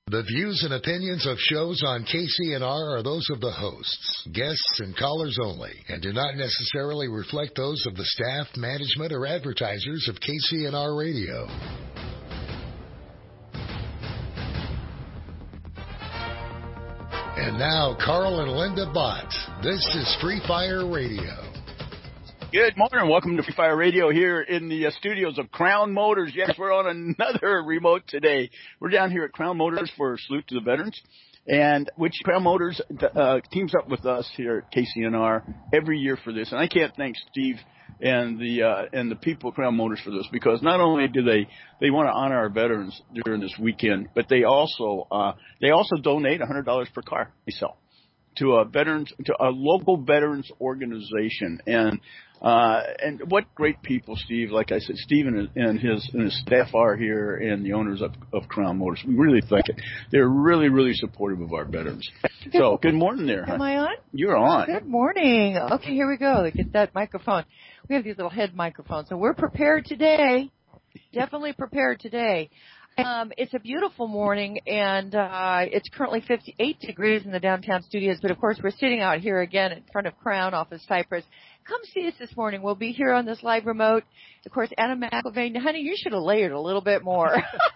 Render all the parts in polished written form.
The views and opinions of shows on KCNR are those of the hosts, guests, and callers only, and do not necessarily reflect those of the staff, management, or advertisers of KCNR Radio. And now, Carl and Linda Bott. This is Free Fire Radio. Good morning. Welcome to Free Fire Radio here in the studios of Crown Motors. Yes, we're on another remote today. We're down here at Crown Motors for a salute to the veterans, and which Crown Motors teams up with us here at KCNR every year for this. And I can't thank Steve and the people at Crown Motors for this, because not only do they want to honor our veterans during this weekend, but they also donate $100 per car they sell to a local veterans organization. And what great people, Steve. Like I said, Steve and his staff are here, and the owners of Crown Motors. We really thank it. They're really, really supportive of our veterans. So, good morning there. Am I on? You're on. Good morning. Okay, here we go. Get that microphone. We have these little head microphones, so we're prepared today. Definitely prepared today. It's a beautiful morning, and it's currently 58 degrees in the downtown studios, but of course we're sitting out here again in front of Crown off of Cypress. Come see us this morning. We'll be here on this live remote. Of course, Adam McIlvaine. Honey, you should have layered a little bit more.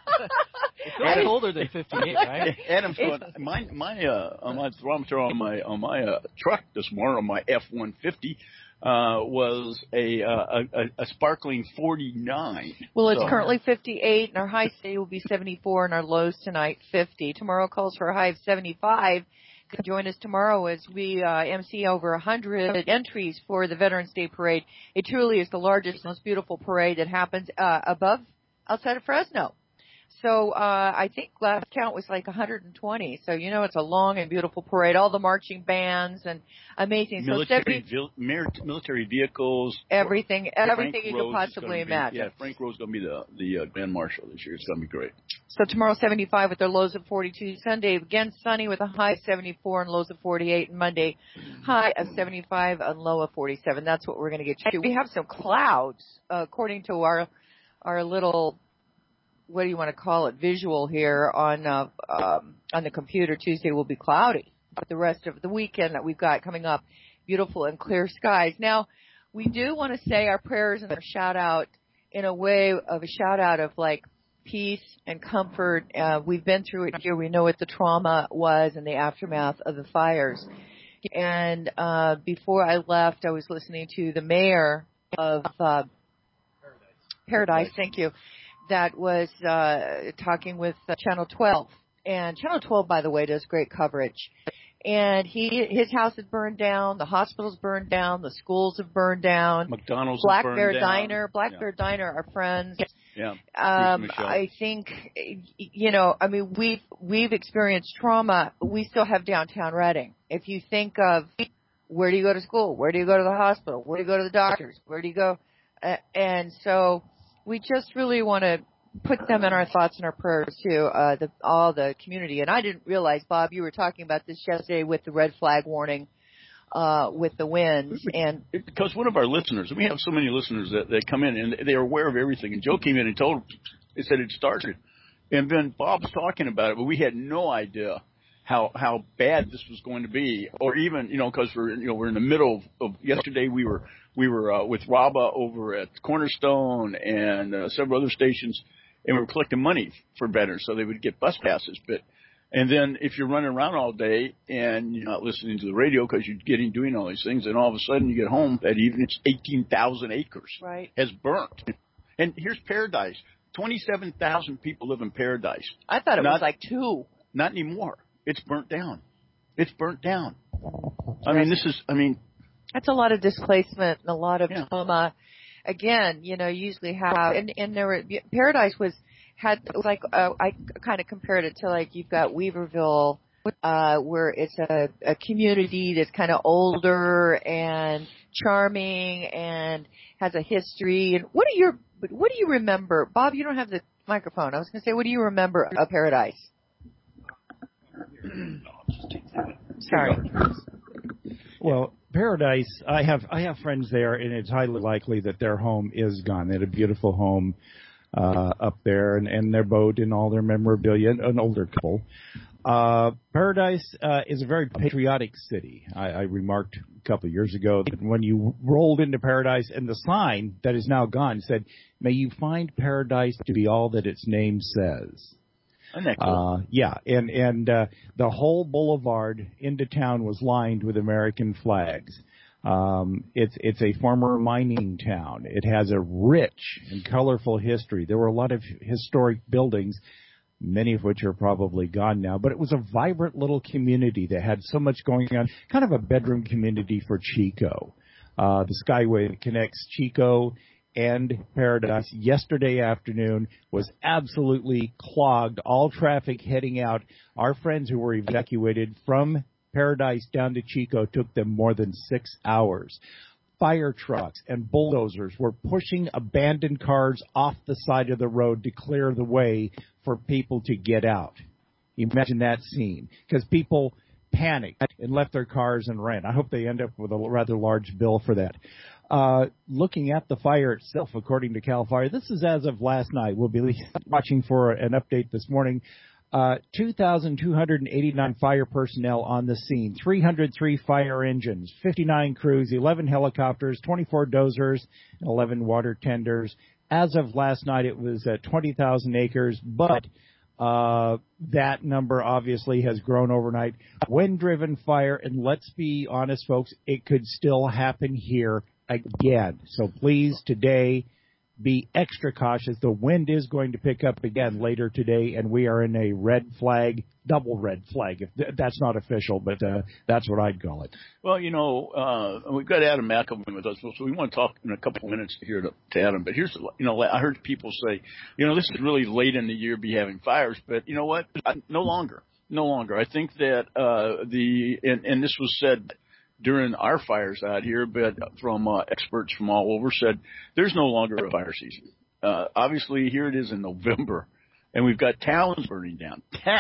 It's not colder than 58, right? Adam's going, on my thermometer on my truck this morning, on my F-150, was a sparkling 49. Well, it's currently 58, and our high today will be 74, and our lows tonight 50. Tomorrow calls for a high of 75. Join us tomorrow as we MC over 100 entries for the Veterans Day Parade. It truly is the largest, most beautiful parade that happens outside of Fresno. So I think last count was like 120. So, it's a long and beautiful parade. All the marching bands and amazing. Military vehicles. Everything you could possibly imagine. Yeah, Frank Rowe's going to be the Grand Marshal this year. It's going to be great. So tomorrow 75 with their lows of 42. Sunday again sunny with a high of 74 and lows of 48. And Monday high of 75 and low of 47. That's what we're going to get to. We have some clouds according to our little, what do you want to call it, visual here on the computer. Tuesday will be cloudy, but the rest of the weekend that we've got coming up, beautiful and clear skies. Now, we do want to say our prayers and our shout out in a way of a shout out of like peace and comfort. We've been through it here. We know what the trauma was and the aftermath of the fires. And before I left, I was listening to the mayor of Paradise. Thank you. That was talking with Channel 12. And Channel 12, by the way, does great coverage. And his house had burned down, the hospitals burned down, the schools have burned down. McDonald's Black burned Bear down. Diner, Black Bear Diner are friends. Yeah. I think, we've experienced trauma. We still have downtown Redding. If you think of where do you go to school? Where do you go to the hospital? Where do you go to the doctors? Where do you go? And so we just really want to put them in our thoughts and our prayers to all the community. And I didn't realize, Bob, you were talking about this yesterday with the red flag warning with the winds. And because one of our listeners, we have so many listeners that come in and they're aware of everything. And Joe came in and said it started. And then Bob's talking about it, but we had no idea how bad this was going to be, or even, because we're in the middle of yesterday. We were with Raba over at Cornerstone and several other stations, and we were collecting money for veterans so they would get bus passes. And then if you're running around all day and you're not listening to the radio because you're doing all these things, and all of a sudden you get home that evening, it's 18,000 acres has burnt. And here's Paradise. 27,000 people live in Paradise. I thought it was like 2. Not anymore. It's burnt down. It's burnt down. That's a lot of displacement and a lot of trauma. Again, usually have, and there were, Paradise I kind of compared it to like you've got Weaverville, where it's a community that's kind of older and charming and has a history. And what do you remember? Bob, you don't have the microphone. I was going to say, what do you remember of Paradise? Sorry. Well, Paradise, I have friends there, and it's highly likely that their home is gone. They had a beautiful home. up there, and their boat and all their memorabilia, an older couple. Paradise is a very patriotic city. I remarked a couple of years ago that when you rolled into Paradise, and the sign that is now gone said, "May you find Paradise to be all that its name says." Isn't that cool? Yeah, and the whole boulevard into town was lined with American flags. It's a former mining town. It has a rich and colorful history. There were a lot of historic buildings, many of which are probably gone now, but it was a vibrant little community that had so much going on, kind of a bedroom community for Chico. The Skyway that connects Chico and Paradise yesterday afternoon was absolutely clogged. All traffic heading out. Our friends who were evacuated from Paradise down to Chico took them more than 6 hours. Fire trucks and bulldozers were pushing abandoned cars off the side of the road to clear the way for people to get out. Imagine that scene, because people panicked and left their cars and ran. I hope they end up with a rather large bill for that. Looking at the fire itself, according to CAL FIRE, this is as of last night. We'll be watching for an update this morning. 2,289 fire personnel on the scene, 303 fire engines, 59 crews, 11 helicopters, 24 dozers, and 11 water tenders. As of last night, it was 20,000 acres, but that number obviously has grown overnight. Wind-driven fire, and let's be honest, folks, it could still happen here again. So please, today, be extra cautious. The wind is going to pick up again later today, and we are in a red flag, double red flag. If that's not official, but that's what I'd call it. Well, we've got Adam McElwain with us, so we want to talk in a couple of minutes here to Adam. But here's, I heard people say, this is really late in the year to be having fires, but you know what? No longer. I think that and this was said during our fires out here, but from experts from all over said there's no longer a fire season. Obviously, here it is in November, and we've got towns burning down.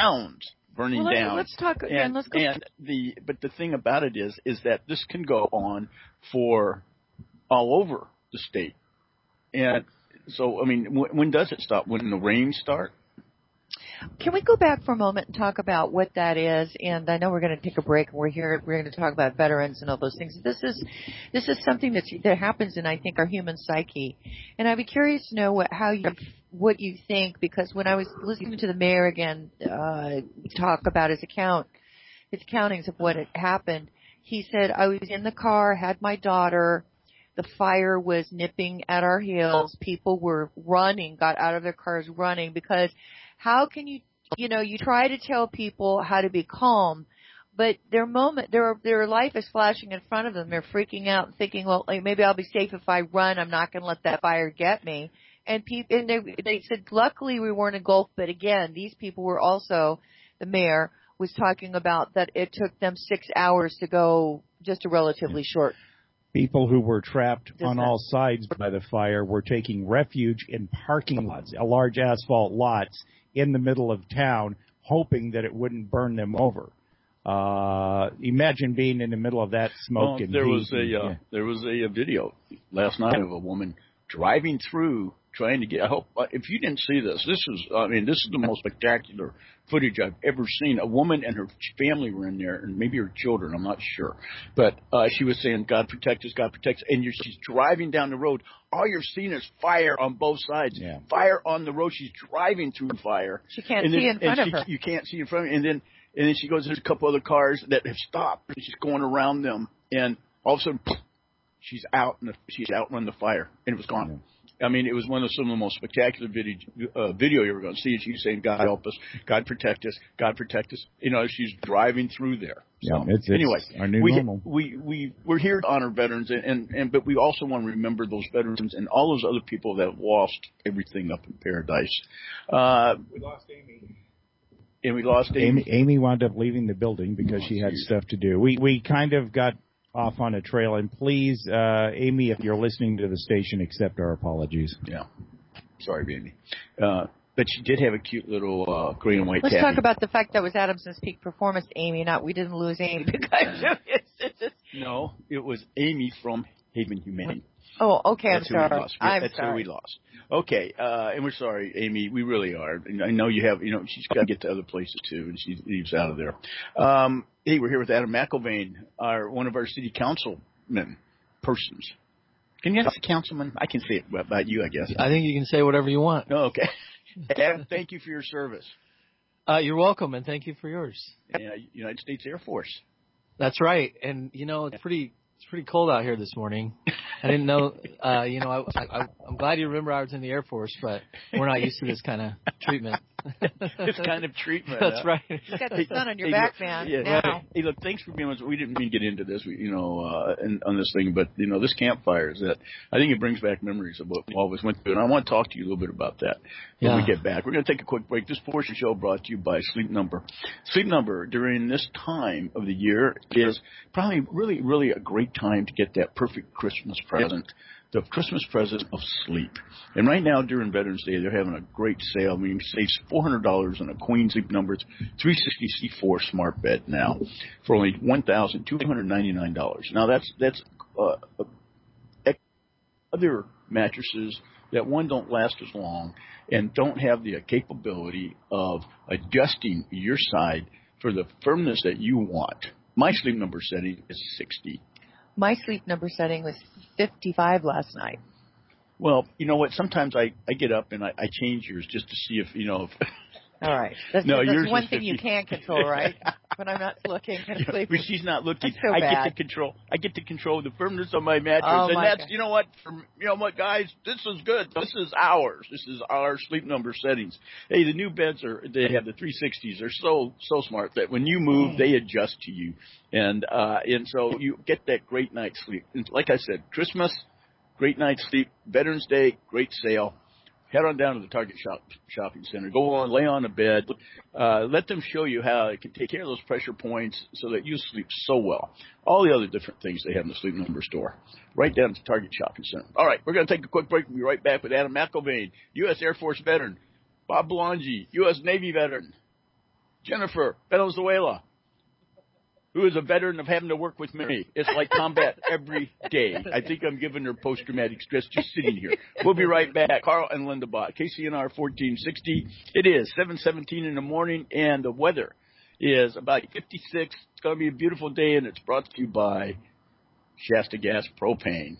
Let's talk again. Let's go. But the thing about it is that this can go on for all over the state. And so, I mean, when does it stop? When the rains start? Can we go back for a moment and talk about what that is? And I know we're going to take a break, and we're going to talk about veterans and all those things. This is something that happens in, I think, our human psyche. And I'd be curious to know what you think, because when I was listening to the mayor again talk about his accountings of what had happened, he said, I was in the car, had my daughter. The fire was nipping at our heels. People were running, got out of their cars running, because how can you try to tell people how to be calm, but their life is flashing in front of them. They're freaking out and thinking, well, maybe I'll be safe if I run. I'm not going to let that fire get me. And they said, luckily we weren't engulfed. But again, these people were also, the mayor was talking about that it took them 6 hours to go just a relatively short. People who were trapped on all sides by the fire were taking refuge in parking lots, large asphalt lots in the middle of town, hoping that it wouldn't burn them over. Imagine being in the middle of that smoke and heat. There was a video last night of a woman driving through, trying to get. I hope if you didn't see this, this is the most spectacular footage I've ever seen. A woman and her family were in there, and maybe her children. I'm not sure, but she was saying, "God protect us, God protect us." And she's driving down the road. All you're seeing is fire on both sides. Yeah. Fire on the road. She's driving through fire. She can't see in front of her. You can't see in front of her. And then she goes. There's a couple other cars that have stopped. And she's going around them, and all of a sudden, she's out on the fire, and it was gone. Yeah. I mean, it was some of the most spectacular video you're going to see. She's saying, "God help us, God protect us, God protect us." She's driving through there. So, it's anyway, our new normal. We're here to honor veterans, but we also want to remember those veterans and all those other people that have lost everything up in Paradise. We lost Amy. And we lost Amy. Amy wound up leaving the building because she had stuff to do. We kind of got off on a trail, and please, Amy, if you're listening to the station, accept our apologies. Yeah. Sorry, Amy. But she did have a cute little green and white Let's tabby. talk about the fact that was Adamson's peak performance, Amy, we didn't lose Amy. Because No, it was Amy from Haven Humane. Oh, okay, That's I'm sorry. That's who we lost. Okay, and we're sorry, Amy. We really are. I know you have, she's got to get to other places too, and she leaves out of there. Hey, we're here with Adam McIlvaine, one of our city councilmen persons. Can you ask the councilman? I can say it about you, I guess. I think you can say whatever you want. Oh, okay. Adam, thank you for your service. You're welcome, and thank you for yours. United States Air Force. That's right. And, it's pretty cold out here this morning. I didn't know, I'm glad you remember I was in the Air Force, but we're not used to this kind of treatment. This kind of treatment. That's right. You got the sun on your back, man. Yeah, now. Right. Hey, look, thanks for being with us. We didn't mean to get into this, on this thing, but, this campfire I think it brings back memories of what we always went through. And I want to talk to you a little bit about that when we get back. We're going to take a quick break. This portion show brought to you by Sleep Number. Sleep Number during this time of the year is probably really, really a great time to get that perfect Christmas present. The Christmas present of sleep. And right now during Veterans Day, they're having a great sale. I mean, you save $400 on a Queen Sleep Number 360 C4 smart bed now for only $1,299. Now that's other mattresses that don't last as long and don't have the capability of adjusting your side for the firmness that you want. My Sleep Number setting is 60. My Sleep Number setting was 55 last night. Well, you know what? Sometimes I get up and I change yours just to see if. All right. That's one thing you can control, right? When I'm not looking and sleeping. When she's not looking, so I get to control the firmness of my mattress, and that's God. Guys, this is good. This is ours. This is our Sleep Number settings. Hey, the new beds they have the 360s. They're so smart that when you move, they adjust to you, and so you get that great night's sleep. And like I said, Christmas, great night's sleep. Veterans Day, great sale. Head on down to the Target Shopping Center. Go on, lay on a bed. Let them show you how it can take care of those pressure points so that you sleep so well. All the other different things they have in the Sleep Number store. Right down to the Target Shopping Center. All right, we're going to take a quick break. We'll be right back with Adam McIlvaine, U.S. Air Force veteran. Bob Belangi, U.S. Navy veteran. Jennifer Venezuela, who is a veteran of having to work with me. It's like combat every day. I think I'm giving her post-traumatic stress just sitting here. We'll be right back. Carl and Linda Bott, KCNR 1460. It is 7:17 in the morning, and the weather is about 56. It's going to be a beautiful day, and it's brought to you by Shasta Gas Propane.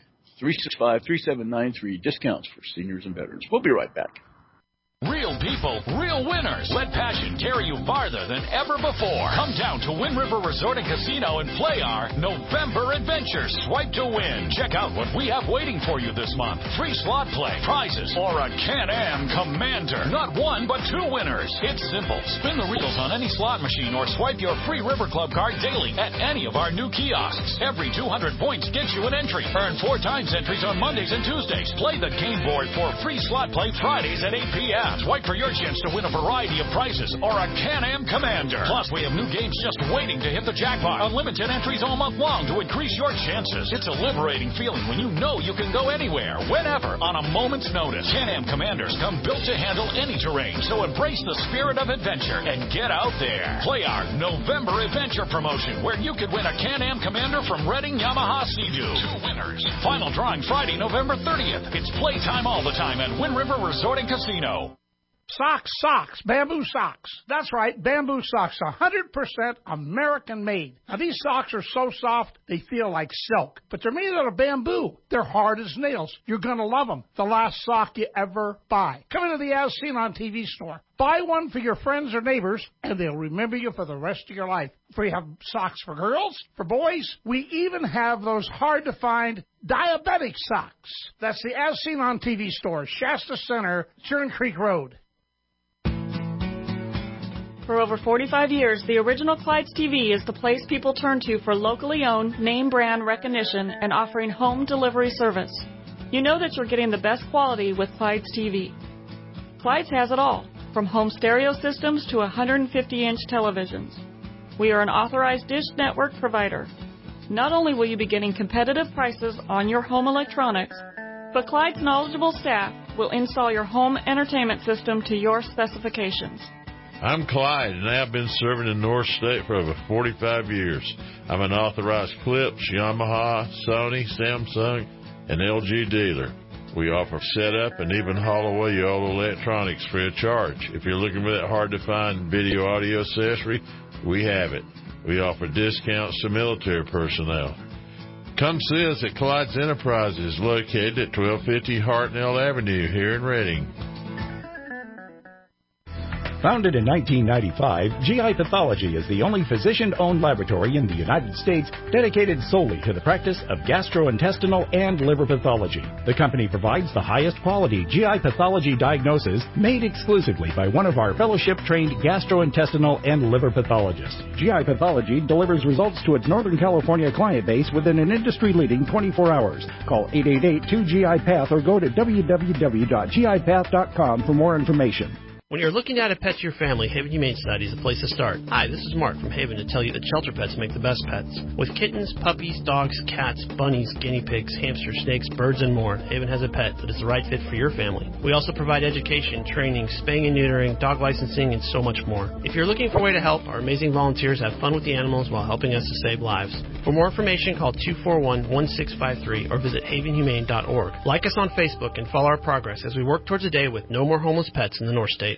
365-3793, discounts for seniors and veterans. We'll be right back. Real people, real winners. Let passion carry you farther than ever before. Come down to Wind River Resort and Casino and play our November Adventure Swipe to Win. Check out what we have waiting for you this month. Free slot play, prizes, or a Can-Am Commander. Not one, but two winners. It's simple. Spin the reels on any slot machine or swipe your free River Club card daily at any of our new kiosks. Every 200 points gets you an entry. Earn 4 times entries on Mondays and Tuesdays. Play the game board for free slot play Fridays at 8 p.m. Swipe for your chance to win a variety of prizes or a Can-Am Commander. Plus, we have new games just waiting to hit the jackpot. Unlimited entries all month long to increase your chances. It's a liberating feeling when you know you can go anywhere, whenever, on a moment's notice. Can-Am Commanders come built to handle any terrain, so embrace the spirit of adventure and get out there. Play our November Adventure promotion, where you could win a Can-Am Commander from Redding Yamaha Sea-Doo. 2 winners. Final drawing Friday, November 30th. It's playtime all the time at Wind River Resort and Casino. Socks, bamboo socks. That's right, bamboo socks, 100% American made. Now, these socks are so soft, they feel like silk. But they're made out of bamboo. They're hard as nails. You're going to love them. The last sock you ever buy. Come into the As Seen on TV store. Buy one for your friends or neighbors, and they'll remember you for the rest of your life. We have socks for girls, for boys. We even have those hard-to-find diabetic socks. That's the As Seen on TV store, Shasta Center, Churn Creek Road. For over 45 years, the original Clyde's TV is the place people turn to for locally owned, name brand recognition and offering home delivery service. You know that you're getting the best quality with Clyde's TV. Clyde's has it all, from home stereo systems to 150-inch televisions. We are an authorized Dish Network provider. Not only will you be getting competitive prices on your home electronics, but Clyde's knowledgeable staff will install your home entertainment system to your specifications. I'm Clyde, and I've been serving in North State for over 45 years. I'm an authorized Clips, Yamaha, Sony, Samsung, and LG dealer. We offer setup and even haul away your old electronics free of charge. If you're looking for that hard-to-find video audio accessory, we have it. We offer discounts to military personnel. Come see us at Clyde's Enterprises, located at 1250 Hartnell Avenue here in Reading. Founded in 1995, GI Pathology is the only physician-owned laboratory in the United States dedicated solely to the practice of gastrointestinal and liver pathology. The company provides the highest quality GI pathology diagnosis made exclusively by one of our fellowship-trained gastrointestinal and liver pathologists. GI Pathology delivers results to its Northern California client base within an industry-leading 24 hours. Call 888-2GI-PATH or go to www.gipath.com for more information. When you're looking to add a pet to your family, Haven Humane Society is the place to start. Hi, this is Mark from Haven to tell you that shelter pets make the best pets. With kittens, puppies, dogs, cats, bunnies, guinea pigs, hamsters, snakes, birds, and more, Haven has a pet that is the right fit for your family. We also provide education, training, spaying and neutering, dog licensing, and so much more. If you're looking for a way to help, our amazing volunteers have fun with the animals while helping us to save lives. For more information, call 241-1653 or visit havenhumane.org. Like us on Facebook and follow our progress as we work towards a day with no more homeless pets in the North State.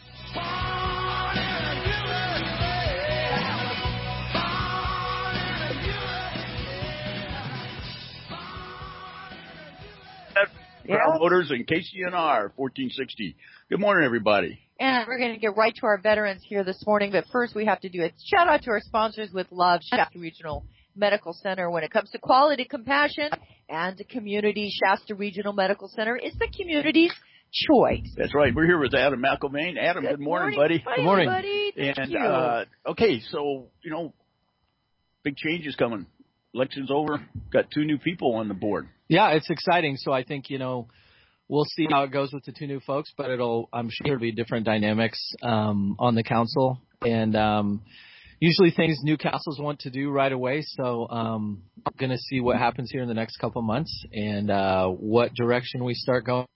Crown Motors and KCNR 1460. Good morning, everybody. And we're going to get right to our veterans here this morning, but first we have to do a shout out to our sponsors with love, Shasta Regional Medical Center. When it comes to quality, compassion, and community, Shasta Regional Medical Center is the community's choice. That's right. We're here with Adam McElvain. Adam, good morning, buddy. Good morning, buddy. Thank you. Okay, so, big changes coming. Election's over. Got 2 new people on the board. Yeah, it's exciting. So I think, we'll see how it goes with the 2 new folks, but I'm sure it'll be different dynamics on the council. And usually things new councils want to do right away. So I'm going to see what happens here in the next couple months and what direction we start going.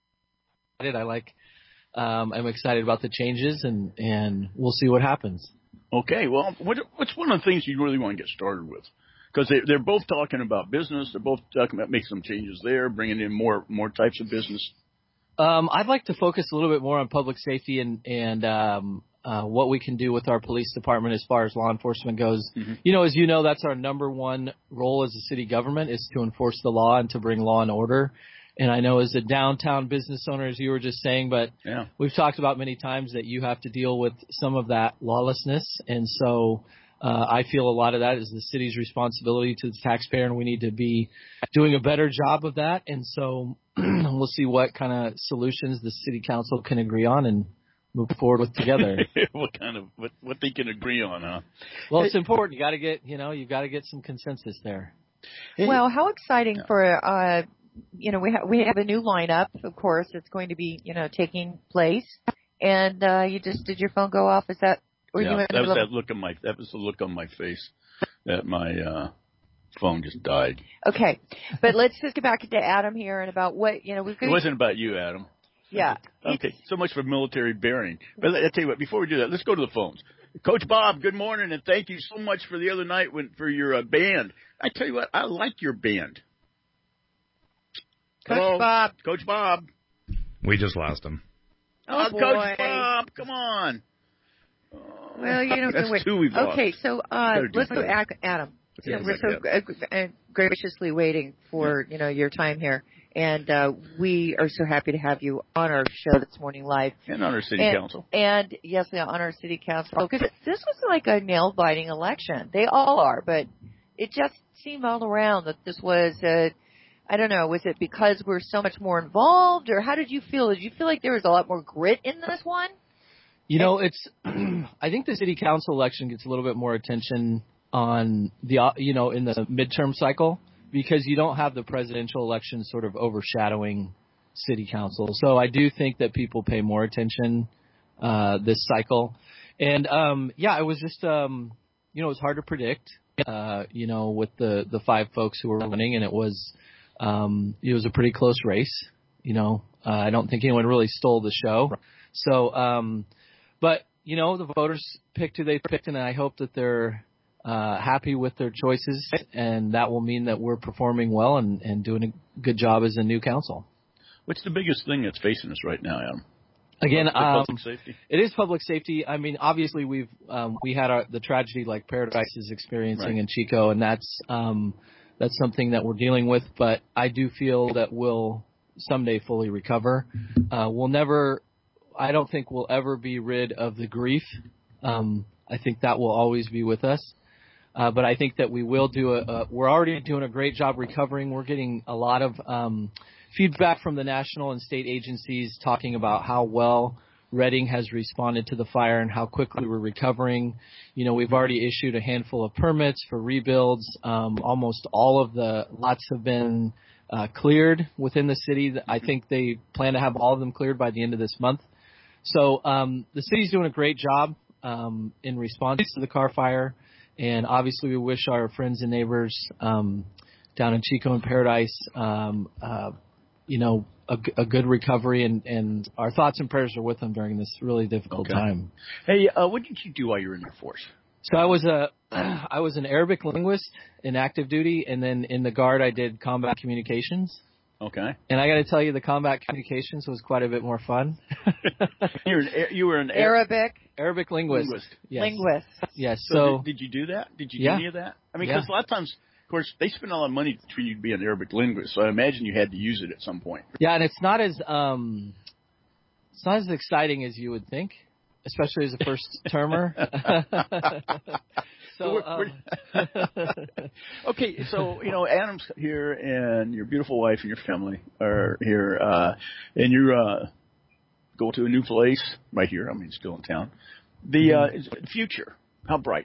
I'm excited about the changes, and we'll see what happens. Okay, well, what's one of the things you really want to get started with? Because they're both talking about business. They're both talking about making some changes there, bringing in more types of business. I'd like to focus a little bit more on public safety and what we can do with our police department as far as law enforcement goes. Mm-hmm. As you know, that's our number one role as a city government is to enforce the law and to bring law and order. And I know as a downtown business owner, as you were just saying, but we've talked about many times that you have to deal with some of that lawlessness. And so I feel a lot of that is the city's responsibility to the taxpayer, and we need to be doing a better job of that. And so we'll see what kind of solutions the city council can agree on and move forward with together. what they can agree on, huh? Well, it's important. You got to get, you've got to get some consensus there. Well, how exciting for we have a new lineup, of course. It's going to be, taking place. And did your phone go off? Is that? Or that was the look on my face that my phone just died. Okay, but let's just get back to Adam here and about what It wasn't about you, Adam. Yeah. Okay. So much for military bearing. But I'll tell you what. Before we do that, let's go to the phones. Coach Bob, good morning, and thank you so much for the other night for your band. I tell you what, I like your band. Coach Bob. Coach Bob. We just lost him. Oh, Coach Bob, come on. Well, that's wait. 2 we've lost. Okay, so let's go, Adam. We're so graciously waiting for your time here, and we are so happy to have you on our show this morning live and on our city council. And yes, on our city council, because this was like a nail-biting election. They all are, but it just seemed all around that this was I don't know, was it because we're so much more involved, or how did you feel? Did you feel like there was a lot more grit in this one? I think the city council election gets a little bit more attention on the, in the midterm cycle because you don't have the presidential election sort of overshadowing city council. So I do think that people pay more attention, this cycle. And, it was just, it was hard to predict, with the 5 folks who were running, and it was a pretty close race. I don't think anyone really stole the show. So, but, the voters picked who they picked, and I hope that they're happy with their choices, and that will mean that we're performing well and doing a good job as a new council. What's the biggest thing that's facing us right now, Adam? Again, public safety? It is public safety. I mean, obviously we had the tragedy like Paradise is experiencing in Chico, and that's something that we're dealing with. But I do feel that we'll someday fully recover. I don't think we'll ever be rid of the grief. I think that will always be with us. But I think that we will we're already doing a great job recovering. We're getting a lot of feedback from the national and state agencies talking about how well Redding has responded to the fire and how quickly we're recovering. You know, we've already issued a handful of permits for rebuilds. Almost all of the lots have been cleared within the city. I think they plan to have all of them cleared by the end of this month. So the city's doing a great job in response to the Carr fire. And obviously we wish our friends and neighbors down in Chico and Paradise a good recovery, and our thoughts and prayers are with them during this really difficult time. Hey, what did you do while you were in the Air Force? So I was an Arabic linguist in active duty, and then in the Guard I did combat communications. Okay. And I got to tell you, the combat communications was quite a bit more fun. You were an Arabic linguist. Yes. Linguist. Yes. So did you do that? Did you do any of that? I mean, because a lot of times, of course, they spend a lot of money for you to be an Arabic linguist, so I imagine you had to use it at some point. Yeah, and it's not as exciting as you would think, especially as a first termer. Okay, so Adam's here, and your beautiful wife and your family are here, and you're going to a new place right here. I mean, still in town. The future, how bright?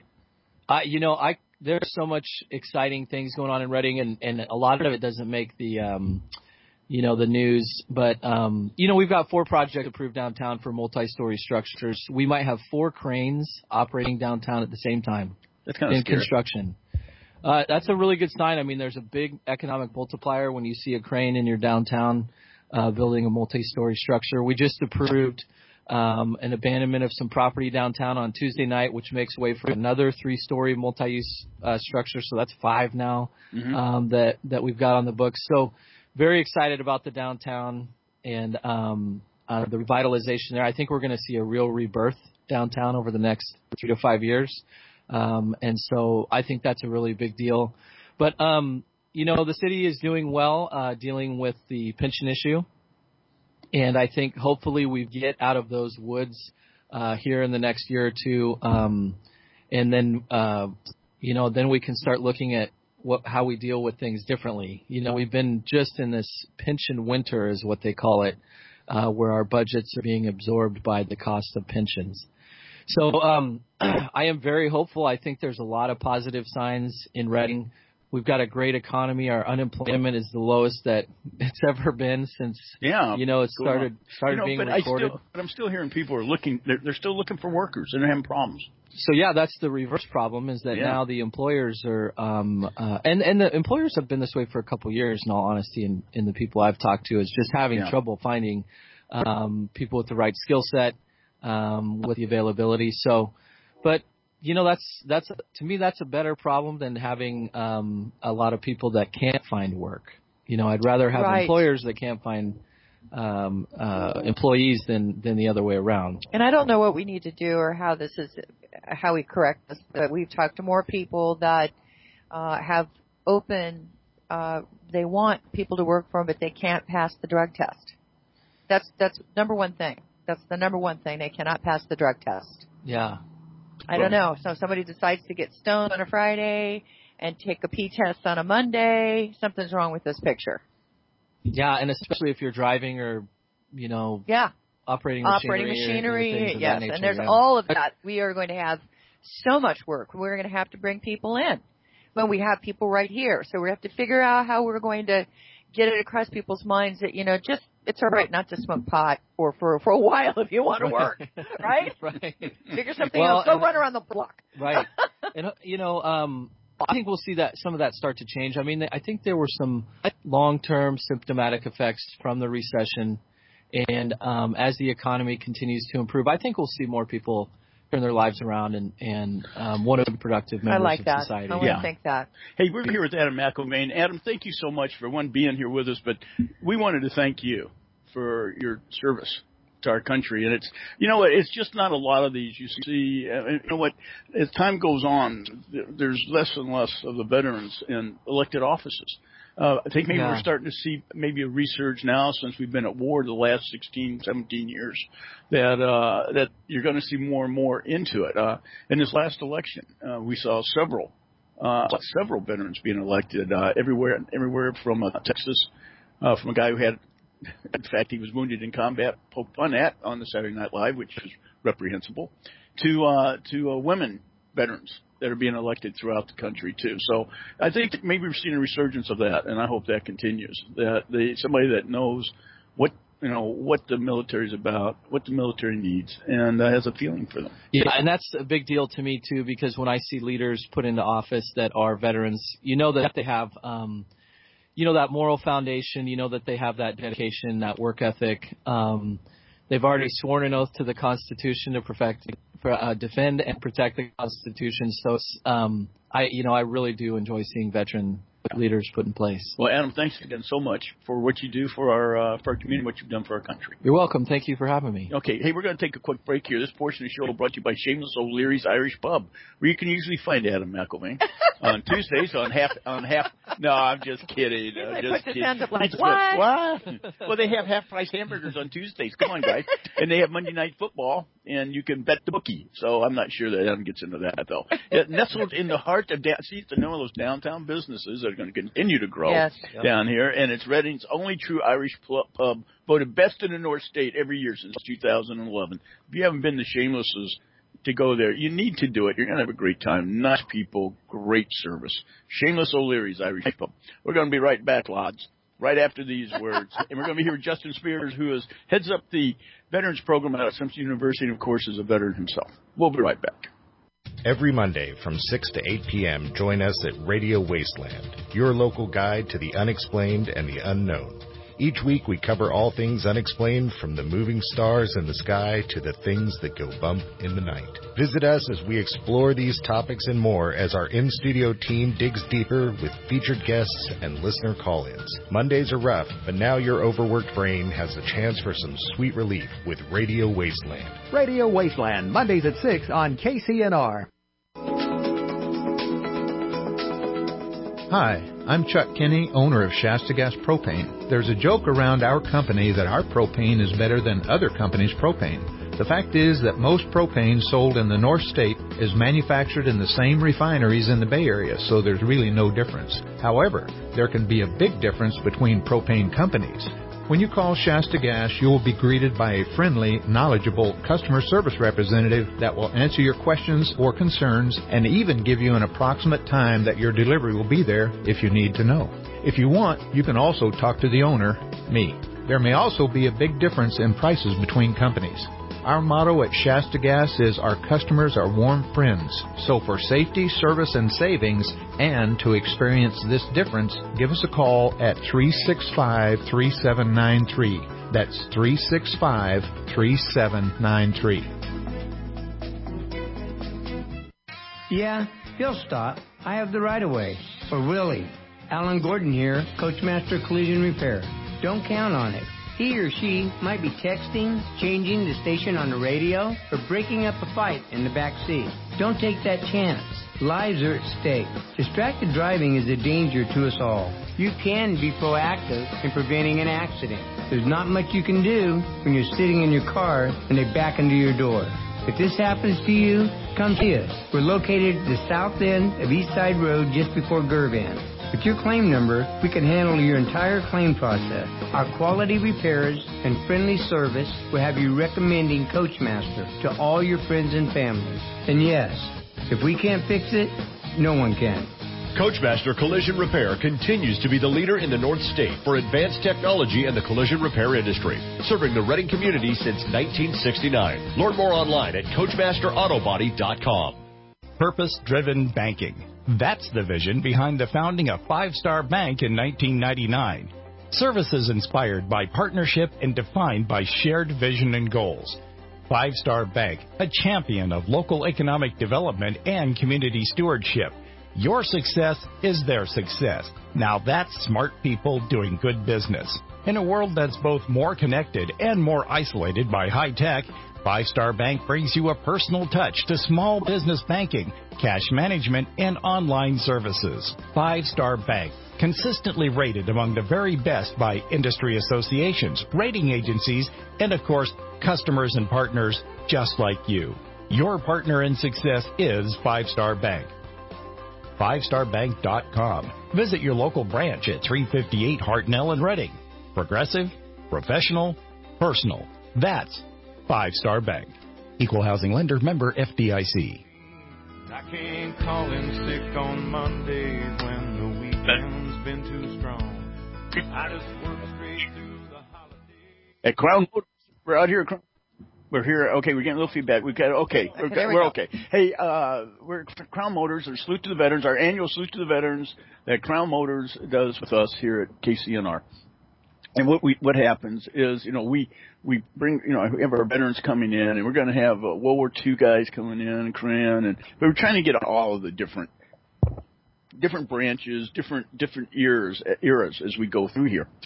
There's so much exciting things going on in Redding, and a lot of it doesn't make the the news. But we've got 4 projects approved downtown for multi-story structures. We might have 4 cranes operating downtown at the same time. That's kind of in scary. Construction. That's a really good sign. I mean, there's a big economic multiplier when you see a crane in your downtown building a multi-story structure. We just approved an abandonment of some property downtown on Tuesday night, which makes way for another 3-story multi-use structure. So that's 5 now that we've got on the books. So very excited about the downtown and the revitalization there. I think we're going to see a real rebirth downtown over the next 3 to 5 years. And so I think that's a really big deal. But, the city is doing well dealing with the pension issue. And I think hopefully we get out of those woods here in the next year or two. And then, then we can start looking at how we deal with things differently. We've been just in this pension winter is what they call it, where our budgets are being absorbed by the cost of pensions. So I am very hopeful. I think there's a lot of positive signs in Redding. We've got a great economy. Our unemployment is the lowest that it's ever been since it started being recorded. But I'm still hearing people are looking. They're still looking for workers and they're having problems. So that's the reverse problem is that now the employers are and the employers have been this way for a couple of years. In all honesty, and the people I've talked to is just having trouble finding people with the right skill set. With the availability. So, but that's to me, that's a better problem than having, a lot of people that can't find work. I'd rather have employers that can't find, employees than the other way around. And I don't know what we need to do or how we correct this, but we've talked to more people that, have open, they want people to work for them, but they can't pass the drug test. That's number one thing. That's the number one thing. They cannot pass the drug test. Yeah. I don't know. So if somebody decides to get stoned on a Friday and take a pee test on a Monday, something's wrong with this picture. Yeah, and especially if you're driving or, operating machinery. Yes, and there's all of that. We are going to have so much work. We're going to have to bring people in when we have people right here. So we have to figure out how we're going to get it across people's minds that, it's all right not to smoke pot or for a while if you want to work, right? Right. Figure something else. Go run around the block. Right. And, I think we'll see that some of that start to change. I mean, I think there were some long-term symptomatic effects from the recession. And as the economy continues to improve, I think we'll see more people turn their lives around and want to be productive members of society. I want to think that. Hey, we're here with Adam McElvain. Adam, thank you so much for being here with us, but we wanted to thank you for your service to our country. And it's just not a lot of these you see. As time goes on, there's less and less of the veterans in elected offices. I think maybe we're starting to see maybe a resurge now since we've been at war the last 16, 17 years that you're going to see more and more into it. In this last election, we saw several veterans being elected everywhere from Texas, from a guy who had, in fact, he was wounded in combat, poked fun at on the Saturday Night Live, which is reprehensible, to women veterans that are being elected throughout the country too. So I think that maybe we're seeing a resurgence of that, and I hope that continues. That somebody that knows what the military is about, what the military needs, and has a feeling for them. Yeah, and that's a big deal to me too, because when I see leaders put into office that are veterans, that they have that moral foundation, that they have that dedication, that work ethic. They've already sworn an oath to the Constitution to defend and protect the Constitution. So I really do enjoy seeing veteran leaders put in place. Well, Adam, thanks again so much for what you do for our community, what you've done for our country. You're welcome. Thank you for having me. Okay. Hey, we're going to take a quick break here. This portion of the show is brought to you by Shameless O'Leary's Irish Pub, where you can usually find Adam McElvain on Tuesdays on half. No, I'm just kidding. Just kidding. Up like, what? Well, they have half-price hamburgers on Tuesdays. Come on, guys. And they have Monday Night Football, and you can bet the bookie. So I'm not sure that Adam gets into that, though. Nestled in the heart of it's one of those downtown businesses that are going to continue to grow down here, and it's Reading's only true Irish pub, voted best in the North State every year since 2011. If you haven't been to Shameless's to go there, you need to do it. You're going to have a great time. Nice people, great service. Shameless O'Leary's Irish Pub. We're going to be right back, lads, right after these words. And we're going to be here with Justin Spears, who heads up the Veterans Program out at Simpson University, and, of course, is a veteran himself. We'll be right back. Every Monday from 6 to 8 p.m., join us at Radio Wasteland, your local guide to the unexplained and the unknown. Each week we cover all things unexplained, from the moving stars in the sky to the things that go bump in the night. Visit us as we explore these topics and more as our in-studio team digs deeper with featured guests and listener call-ins. Mondays are rough, but now your overworked brain has the chance for some sweet relief with Radio Wasteland. Radio Wasteland, Mondays at 6 on KCNR. Hi, I'm Chuck Kinney, owner of Shasta Gas Propane. There's a joke around our company that our propane is better than other companies' propane. The fact is that most propane sold in the North State is manufactured in the same refineries in the Bay Area, so there's really no difference. However, there can be a big difference between propane companies. When you call Shasta Gas, you will be greeted by a friendly, knowledgeable customer service representative that will answer your questions or concerns and even give you an approximate time that your delivery will be there if you need to know. If you want, you can also talk to the owner, me. There may also be a big difference in prices between companies. Our motto at Shasta Gas is our customers are warm friends. So for safety, service, and savings, and to experience this difference, give us a call at 365-3793. That's 365-3793. Yeah, he'll stop. I have the right of way. Or will he? Alan Gordon here, Coachmaster Collision Repair. Don't count on it. He or she might be texting, changing the station on the radio, or breaking up a fight in the back seat. Don't take that chance. Lives are at stake. Distracted driving is a danger to us all. You can be proactive in preventing an accident. There's not much you can do when you're sitting in your car and they back into your door. If this happens to you, come see us. We're located at the south end of East Side Road just before Gervan. With your claim number, we can handle your entire claim process. Our quality repairs and friendly service will have you recommending Coachmaster to all your friends and family. And yes, if we can't fix it, no one can. Coachmaster Collision Repair continues to be the leader in the North State for advanced technology in the collision repair industry, serving the Reading community since 1969. Learn more online at CoachmasterAutobody.com. Purpose-driven banking. That's the vision behind the founding of Five Star Bank in 1999. Services inspired by partnership and defined by shared vision and goals. Five Star Bank, a champion of local economic development and community stewardship. Your success is their success. Now that's smart people doing good business. In a world that's both more connected and more isolated by high tech, Five Star Bank brings you a personal touch to small business banking, cash management, and online services. Five Star Bank, consistently rated among the very best by industry associations, rating agencies, and of course, customers and partners just like you. Your partner in success is Five Star Bank. FiveStarBank.com. Visit your local branch at 358 Hartnell in Reading. Progressive, professional, personal. That's Five Star Bank. Equal housing lender, member FDIC. I can't call in sick on Mondays when the weekend's been too strong. I just work straight through the holidays. At Crown Motors, we're out here at Crown. We're here. Okay, we're getting a little feedback. We're okay. Hey, we're at Crown Motors. Our salute to the veterans, our annual salute to the veterans that Crown Motors does with us here at KCNR. And what happens is, we bring, we have our veterans coming in, and we're going to have World War II guys coming in, and we're trying to get all of the different branches, different eras as we go through here.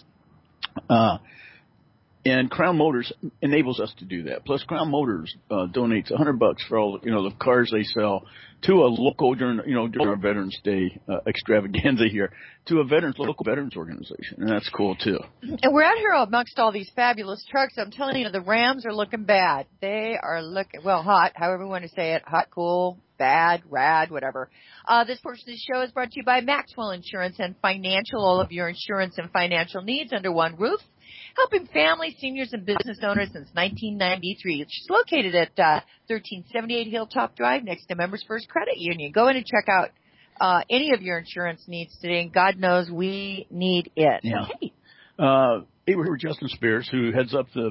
And Crown Motors enables us to do that. Plus, Crown Motors donates $100 for all the cars they sell to a local during our Veterans Day extravaganza here to a local veterans organization, and that's cool too. And we're out here amongst all these fabulous trucks. I'm telling you, the Rams are looking bad. They are looking hot, however you want to say it, hot, cool, bad, rad, whatever. This portion of the show is brought to you by Maxwell Insurance and Financial. All of your insurance and financial needs under one roof. Helping families, seniors, and business owners since 1993. It's located at 1378 Hilltop Drive next to Members First Credit Union. Go in and check out any of your insurance needs today, and God knows we need it. Yeah. Okay. We're here with Justin Spears, who heads up the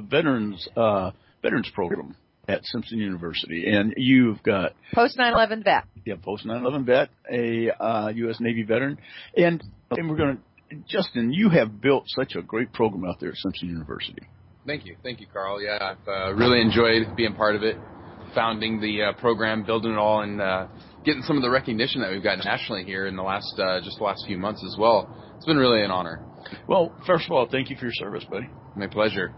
veterans program at Simpson University, and you've got Post 9/11 vet. Yeah, Post 9/11 vet, a U.S. Navy veteran, and we're going to. Justin, you have built such a great program out there at Simpson University. Thank you, Carl. Yeah, I've really enjoyed being part of it, founding the program, building it all, and getting some of the recognition that we've got nationally here in the last few months as well. It's been really an honor. Well, first of all, thank you for your service, buddy. My pleasure.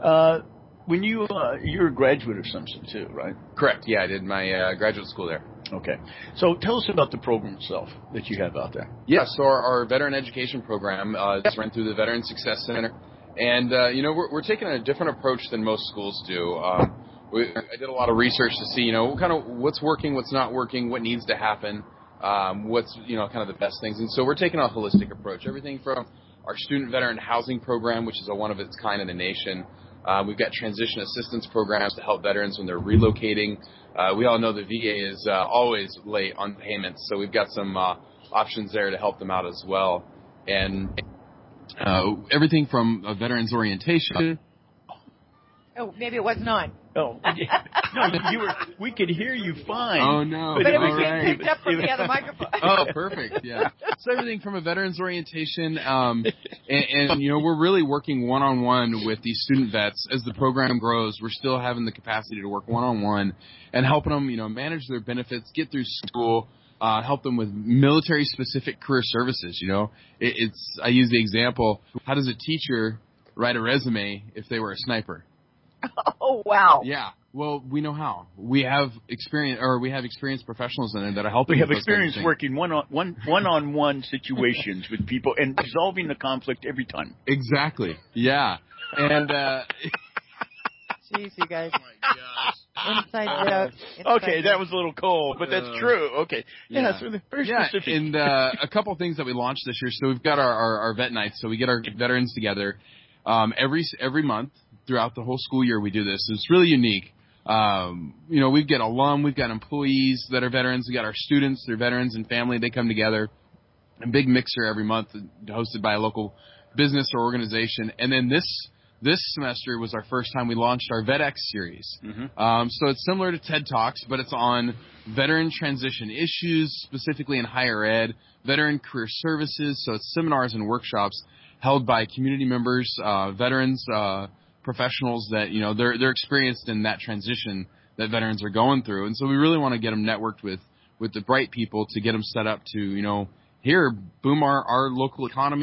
When you're a graduate of Simpson too, right? Correct. Yeah, I did my graduate school there. Okay. So tell us about the program itself that you have out there. Yeah, so our veteran education program is run through the Veteran Success Center. And, we're taking a different approach than most schools do. I did a lot of research to see, what's working, what's not working, what needs to happen, what's, kind of the best things. And so we're taking a holistic approach. Everything from our student veteran housing program, which is a one of its kind in the nation. We've got transition assistance programs to help veterans when they're relocating. We all know the VA is always late on payments, so we've got some options there to help them out as well. And everything from a veterans orientation. Oh, maybe it wasn't on. Oh, no, we could hear you fine. Oh, no. But it was getting picked up from the other microphone. Oh, perfect, yeah. So everything from a veterans orientation, and we're really working one-on-one with these student vets. As the program grows, we're still having the capacity to work one-on-one and helping them, manage their benefits, get through school, help them with military-specific career services, I use the example, how does a teacher write a resume if they were a sniper? Oh, wow. Yeah. Well, we know how. We have experienced professionals in it that are helping. We have experience working one-on-one situations with people and resolving the conflict every time. Exactly. Yeah. And jeez, you guys. Oh my gosh. Inside joke. Okay, that was a little cold, but that's true. Okay. Yeah, so very specific. And a couple things that we launched this year. So we've got our vet nights. So we get our veterans together every month. Throughout the whole school year we do this. It's really unique. We've got alum, we've got employees that are veterans, we got our students, their veterans and family, they come together. A big mixer every month hosted by a local business or organization. And then this semester was our first time we launched our VetX series. Mm-hmm. So it's similar to TED Talks, but it's on veteran transition issues, specifically in higher ed, veteran career services. So it's seminars and workshops held by community members, veterans, professionals that, they're experienced in that transition that veterans are going through. And so we really want to get them networked with the bright people to get them set up to, here, boom our local economy,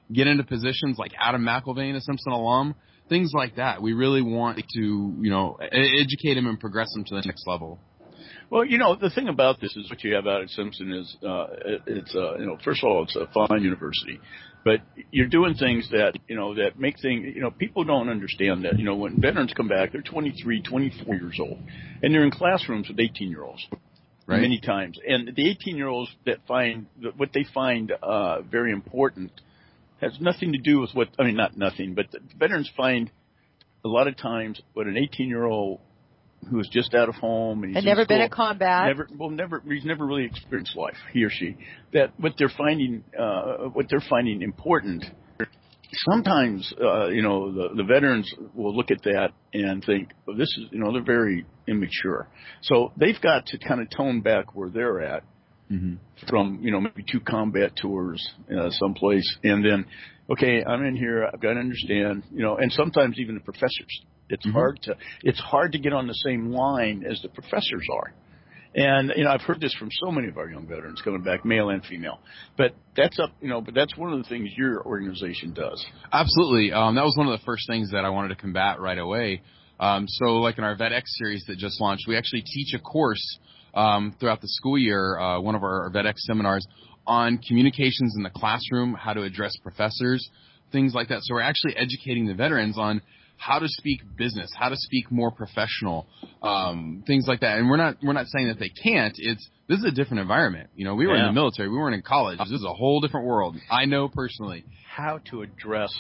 get into positions like Adam McIlvain, a Simpson alum, things like that. We really want to, educate them and progress them to the next level. Well, the thing about this is what you have out at Simpson is, first of all, it's a fine university, but you're doing things that, that make things, people don't understand that, when veterans come back, they're 23, 24 years old, and they're in classrooms with 18-year-olds. Right. Many times. And the 18-year-olds what they find very important has nothing to do with not nothing, but the veterans find a lot of times what an 18-year-old who is just out of home and he's never been in combat. He's never really experienced life, he or she. That what they're finding important. Sometimes, the veterans will look at that and think, well, this is, they're very immature. So they've got to kind of tone back where they're at from, maybe 2 combat tours someplace. And then, okay, I'm in here. I've got to understand, and sometimes even the professors. It's hard to get on the same line as the professors are. And, I've heard this from so many of our young veterans coming back, male and female. But that's but that's one of the things your organization does. Absolutely. That was one of the first things that I wanted to combat right away. So like in our VetX series that just launched, we actually teach a course throughout the school year, one of our VetX seminars on communications in the classroom, how to address professors, things like that. So we're actually educating the veterans on how to speak business, how to speak more professional, things like that. And we're not saying that they can't. This is a different environment. We were in the military. We weren't in college. This is a whole different world. I know personally. How to address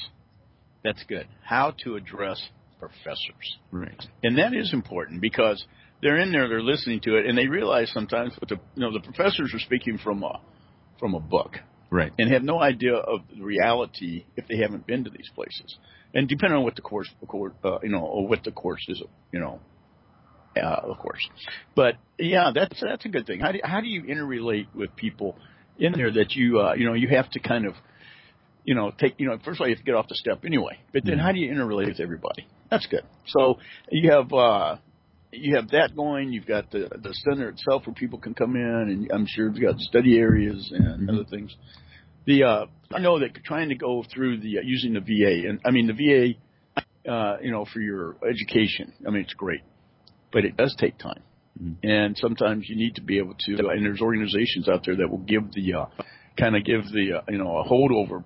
professors. Right. And that is important because they're in there, they're listening to it, and they realize sometimes that the professors are speaking from a book. Right. And have no idea of the reality if they haven't been to these places. And depending on what the course, or what the course is, of course. But yeah, that's a good thing. How do you interrelate with people in there that you have to kind of, take, first of all you have to get off the step anyway. But then how do you interrelate with everybody? That's good. So you have that going. You've got the center itself where people can come in, and I'm sure you've got study areas and other things. I know that trying to go through using the VA, and I mean the VA, for your education. I mean it's great, but it does take time, and sometimes you need to be able to. And there's organizations out there that will give a holdover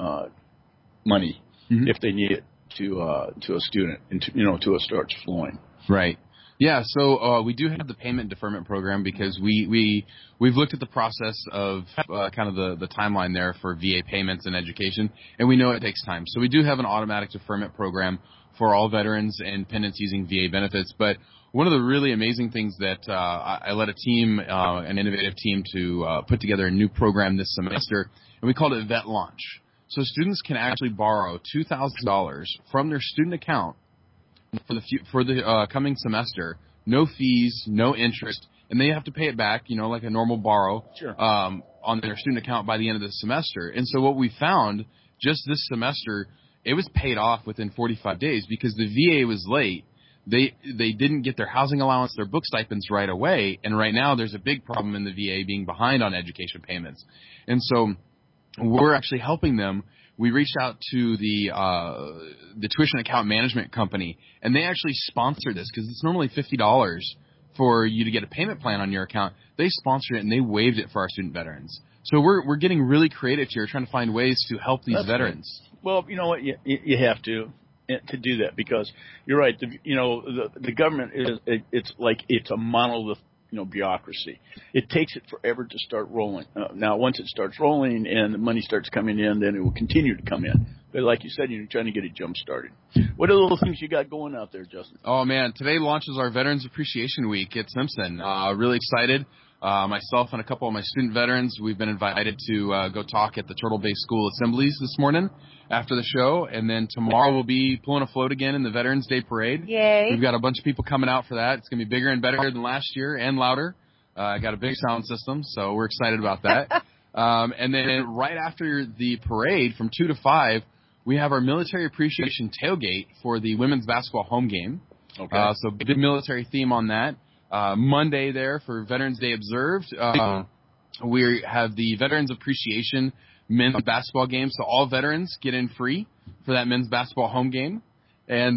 money if they need it to a student, and till it starts flowing. Right. Yeah, so we do have the payment deferment program because we've looked at the process of kind of the timeline there for VA payments and education, and we know it takes time. So we do have an automatic deferment program for all veterans and dependents using VA benefits. But one of the really amazing things that I led a team, an innovative team, to put together a new program this semester, and we called it Vet Launch. So students can actually borrow $2,000 from their student account for the coming semester, no fees, no interest, and they have to pay it back, like a normal borrow, on their student account by the end of the semester. And so what we found just this semester, it was paid off within 45 days because the VA was late. They didn't get their housing allowance, their book stipends right away, and right now there's a big problem in the VA being behind on education payments. And so we're actually helping them. We reached out to the tuition account management company, and they actually sponsor this because it's normally $50 for you to get a payment plan on your account. They sponsored it, and they waived it for our student veterans. So we're getting really creative here, trying to find ways to help these veterans. Great. Well, you know what? You have to do that because you're right. The government it's a monolith. Bureaucracy. It takes it forever to start rolling. Now, once it starts rolling and the money starts coming in, then it will continue to come in. But like you said, you're trying to get it jump started. What are the little things you got going out there, Justin? Oh man, today launches our Veterans Appreciation Week at Simpson. Really excited. Myself and a couple of my student veterans, we've been invited to go talk at the Turtle Bay School Assemblies this morning after the show, and then tomorrow we'll be pulling a float again in the Veterans Day Parade. Yay. We've got a bunch of people coming out for that. It's going to be bigger and better than last year and louder. I got a big sound system, so we're excited about that. And then right after the parade from 2 to 5, we have our Military Appreciation Tailgate for the women's basketball home game. Okay. So big military theme on that. Monday there for Veterans Day Observed. We have the Veterans Appreciation men's basketball game. So all veterans get in free for that men's basketball home game. And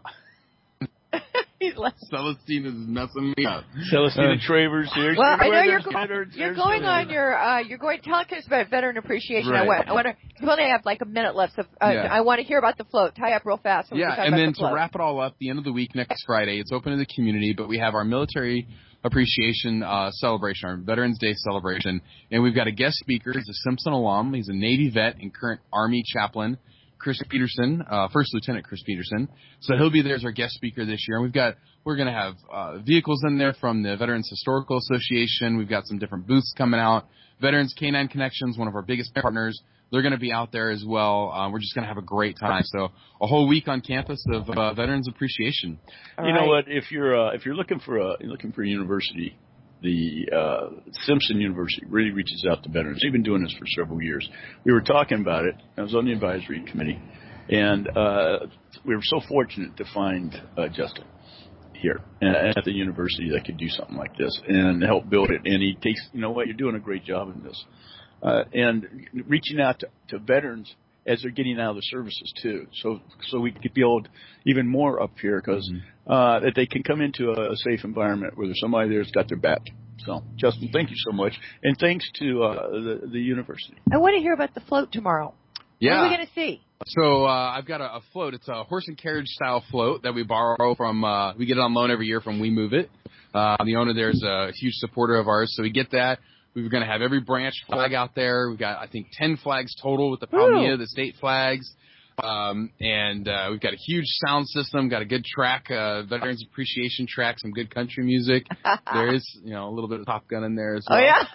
Celestine is messing me up. Celestina Travers here. Well, I know you're going on you're going to talk to us about veteran appreciation. Right. I want to. We only have like a minute left. So, I want to hear about the float. Tie up real fast. So and then to wrap it all up, the end of the week next Friday, it's open to the community, but we have our military appreciation celebration, our Veterans Day celebration, and we've got a guest speaker. He's a Simpson alum. He's a Navy vet and current Army chaplain, Chris Peterson, First Lieutenant Chris Peterson. So he'll be there as our guest speaker this year. And we're going to have vehicles in there from the Veterans Historical Association. We've got some different booths coming out. Veterans Canine Connections, one of our biggest partners, they're going to be out there as well. We're just going to have a great time. So a whole week on campus of Veterans Appreciation. You know what? If you're looking for a university, the Simpson University really reaches out to veterans. They've been doing this for several years. We were talking about it. I was on the advisory committee, and we were so fortunate to find Justin here at the university that could do something like this and help build it. And he takes, you know what, you're doing a great job in this. And reaching out to veterans as they're getting out of the services too. So we could build even more up here because that they can come into a safe environment where there's somebody there that's got their back. So, Justin, thank you so much. And thanks to the university. I want to hear about the float tomorrow. Yeah. What are we going to see? So I've got a float. It's a horse and carriage style float that we borrow from, we get it on loan every year from We Move It. The owner there is a huge supporter of ours, so we get that. We're going to have every branch flag out there. We've got, I think, 10 flags total with the Palmilla, the state flags. And we've got a huge sound system, got a good track, Veterans Appreciation track, some good country music. There is, a little bit of Top Gun in there as well. Oh, yeah?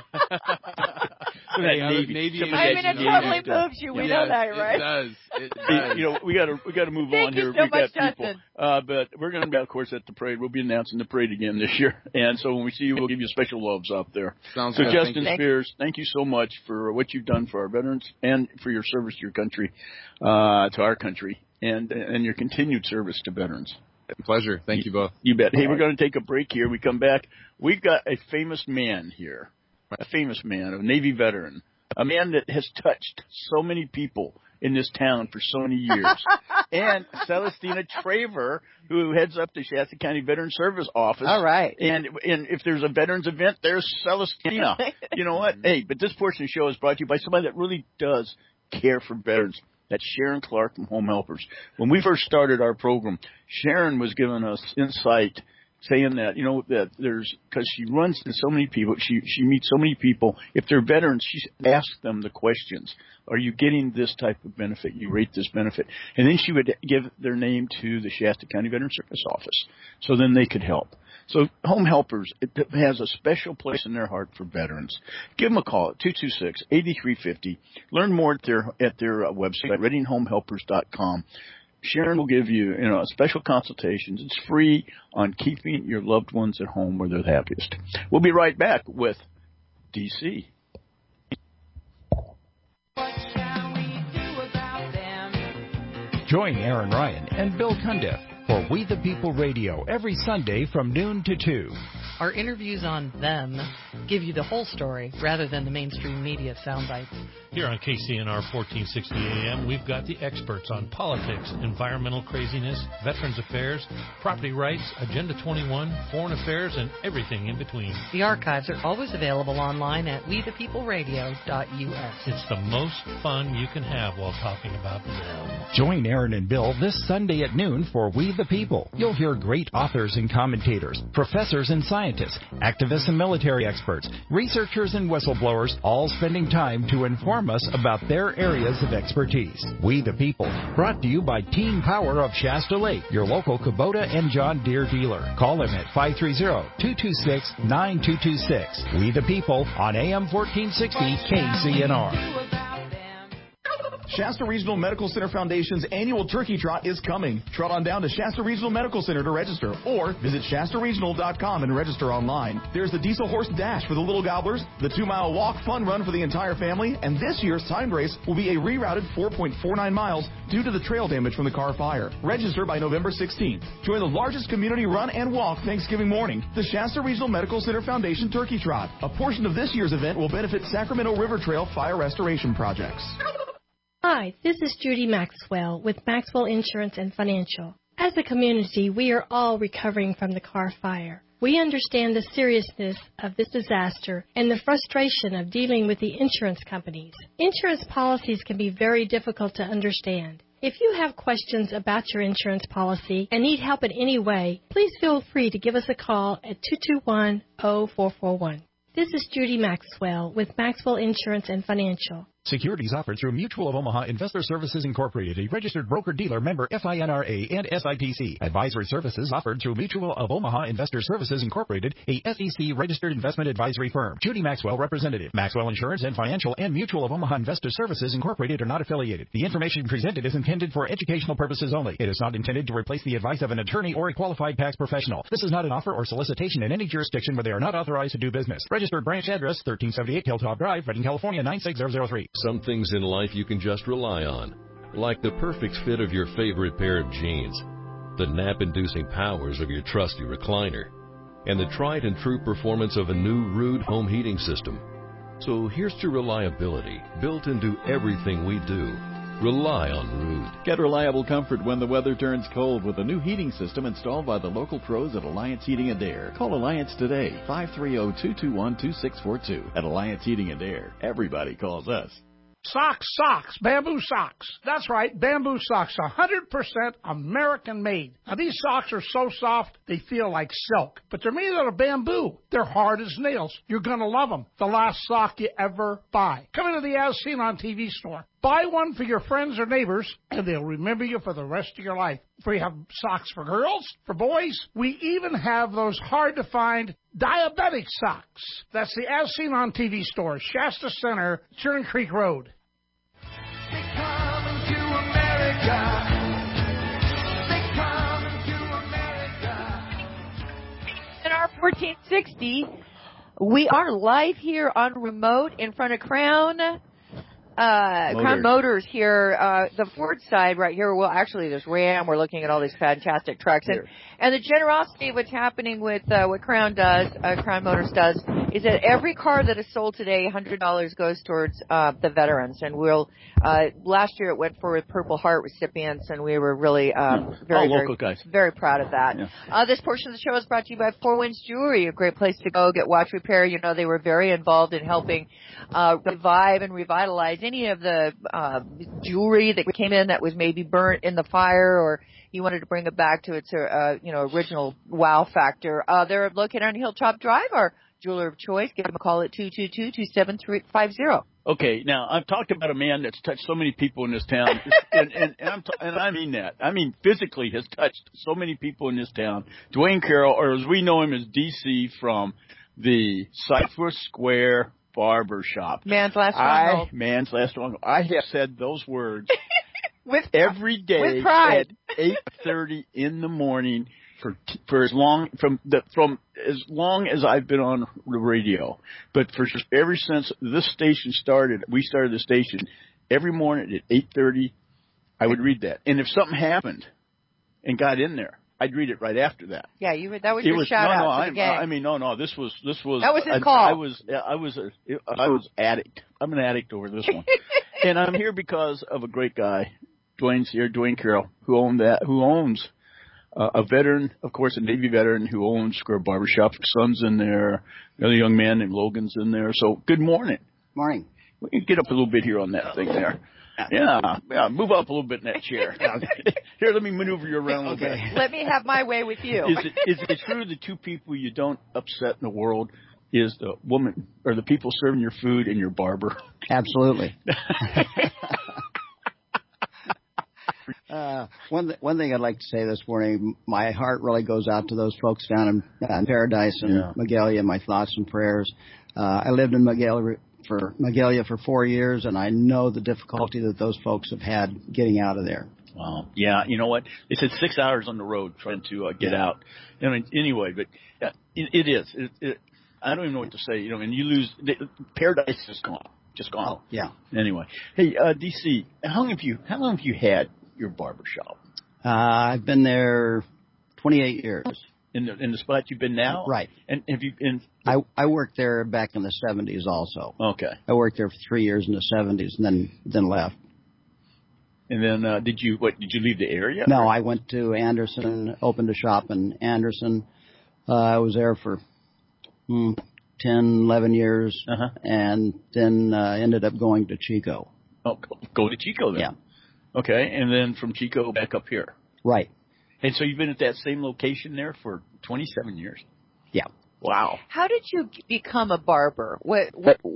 Navy it totally moves you. We know that, right? It does. We got to move on here. Thank you so much, got Justin. But we're going to be, of course, at the parade. We'll be announcing the parade again this year. And so when we see you, we'll give you special loves out there. Sounds good. So Justin Spears, thank you so much for what you've done for our veterans and for your service to your country, to our country, and your continued service to veterans. Pleasure. Thank you both. You bet. Hey, we're going to take a break here. We come back. We've got a famous man here, a Navy veteran, a man that has touched so many people in this town for so many years. And Celestina Traver, who heads up the Shasta County Veteran Service Office. All right. And if there's a veterans event, there's Celestina. You know what? Hey, but this portion of the show is brought to you by somebody that really does care for veterans. That's Sharon Clark from Home Helpers. When we first started our program, Sharon was giving us insight, saying that, that because she runs into so many people, she meets so many people. If they're veterans, she asks them the questions. Are you getting this type of benefit? You rate this benefit. And then she would give their name to the Shasta County Veteran Service Office so then they could help. So Home Helpers, it has a special place in their heart for veterans. Give them a call at 226-8350. Learn more at their website, readinghomehelpers.com. Sharon will give you, special consultations. It's free on keeping your loved ones at home where they're the happiest. We'll be right back with DC. Join Aaron Ryan and Bill Cundiff for We the People Radio every Sunday from noon to 2. Our interviews on them give you the whole story rather than the mainstream media sound bites. Here on KCNR 1460 AM, we've got the experts on politics, environmental craziness, veterans affairs, property rights, Agenda 21, foreign affairs, and everything in between. The archives are always available online at wethepeopleradio.us. It's the most fun you can have while talking about them. Join Aaron and Bill this Sunday at noon for We the People. You'll hear great authors and commentators, professors and scientists, activists and military experts, researchers and whistleblowers, all spending time to inform us about their areas of expertise. We the People, brought to you by Team Power of Shasta Lake, your local Kubota and John Deere dealer. Call them at 530-226-9226. We the People on AM 1460 KCNR. Shasta Regional Medical Center Foundation's annual Turkey Trot is coming. Trot on down to Shasta Regional Medical Center to register, or visit shastaregional.com and register online. There's the Diesel Horse Dash for the little gobblers, the 2-mile walk fun run for the entire family, and this year's timed race will be a rerouted 4.49 miles due to the trail damage from the car fire. Register by November 16th. Join the largest community run and walk Thanksgiving morning, the Shasta Regional Medical Center Foundation Turkey Trot. A portion of this year's event will benefit Sacramento River Trail fire restoration projects. Hi, this is Judy Maxwell with Maxwell Insurance and Financial. As a community, we are all recovering from the car fire. We understand the seriousness of this disaster and the frustration of dealing with the insurance companies. Insurance policies can be very difficult to understand. If you have questions about your insurance policy and need help in any way, please feel free to give us a call at 221-0441. This is Judy Maxwell with Maxwell Insurance and Financial. Securities offered through Mutual of Omaha Investor Services Incorporated, a registered broker-dealer member FINRA and SIPC. Advisory services offered through Mutual of Omaha Investor Services Incorporated, a SEC-registered investment advisory firm. Judy Maxwell, representative. Maxwell Insurance and Financial and Mutual of Omaha Investor Services Incorporated are not affiliated. The information presented is intended for educational purposes only. It is not intended to replace the advice of an attorney or a qualified tax professional. This is not an offer or solicitation in any jurisdiction where they are not authorized to do business. Registered branch address, 1378 Hilltop Drive, Redding, California, 96003. Some things in life you can just rely on, like the perfect fit of your favorite pair of jeans, the nap-inducing powers of your trusty recliner, and the tried and true performance of a new Ruud home heating system. So here's to reliability, built into everything we do. Rely on Ruud. Get reliable comfort when the weather turns cold with a new heating system installed by the local pros at Alliance Heating and Air. Call Alliance today, 530-221-2642. At Alliance Heating and Air, everybody calls us. Socks, bamboo socks. That's right, bamboo socks, 100% American made. Now these socks are so soft, they feel like silk, but they're made out of bamboo. They're hard as nails. You're gonna love them. The last sock you ever buy. Come into the As Seen on TV store. Buy one for your friends or neighbors, and they'll remember you for the rest of your life. We have socks for girls, for boys. We even have those hard-to-find diabetic socks. That's the As Seen on TV store, Shasta Center, Churn Creek Road. They're coming to America. They're coming to America. In our 1460, we are live here on remote in front of Crown Motors here, the Ford side right here. Well, actually, there's Ram. We're looking at all these fantastic trucks. And the generosity of what's happening with what Crown Motors does, is that every car that is sold today, $100 goes towards the veterans. And last year it went for Purple Heart recipients, and we were really very proud of that. Yeah. This portion of the show is brought to you by Four Winds Jewelry, a great place to go get watch repair. You know, they were very involved in helping revive and revitalize any of the jewelry that came in that was maybe burnt in the fire, or you wanted to bring it back to its original wow factor. They're located on Hilltop Drive, our jeweler of choice. Give them a call at 222-273-50. Okay, now I've talked about a man that's touched so many people in this town, and I mean that. I mean physically has touched so many people in this town. Dwayne Carroll, or as we know him as DC from the Cypress Square Barbershop. Man's last stronghold. Man's last stronghold. I have said those words every day with pride. At 8:30 in the morning for as long from as long as I've been on the radio. But ever since this station started, we started the station every morning at 8:30. I would read that, and if something happened and got in there, I'd read it right after that. Yeah, that was your shout out to the gang. I mean, this was. That was his call. I was addict. I'm an addict over this one, and I'm here because of a great guy. Dwayne's here, Dwayne Carroll, who owns a veteran, of course, a Navy veteran who owns Square Barbershop. His son's in there. Another young man named Logan's in there. So, good morning. Morning. We can get up a little bit here on that thing there. Yeah, move up a little bit in that chair. Here, let me maneuver you around a little bit. Let me have my way with you. Is it true the two people you don't upset in the world is the woman or the people serving your food and your barber? Absolutely. One thing I'd like to say this morning, my heart really goes out to those folks down in Paradise and Magalia. My thoughts and prayers. I lived in Magalia for Magalia for 4 years, and I know the difficulty that those folks have had getting out of there. Wow. Yeah. You know what? They said 6 hours on the road trying to get out. I mean, anyway, but it is. I don't even know what to say. And you lose. Paradise is gone. Just gone. Oh, yeah. Anyway, hey, DC, how long have you had your barber shop? I've been there 28 years. In the spot you've been now? Right. And have you been? I worked there back in the 70s also. Okay. I worked there for 3 years in the 70s and then left. And then did you leave the area? No, I went to Anderson, opened a shop in Anderson. I was there for 10, 11 years, and then ended up going to Chico. Oh, go to Chico then? Yeah. Okay, and then from Chico back up here. Right. And so you've been at that same location there for 27 years? Yeah. Wow. How did you become a barber? What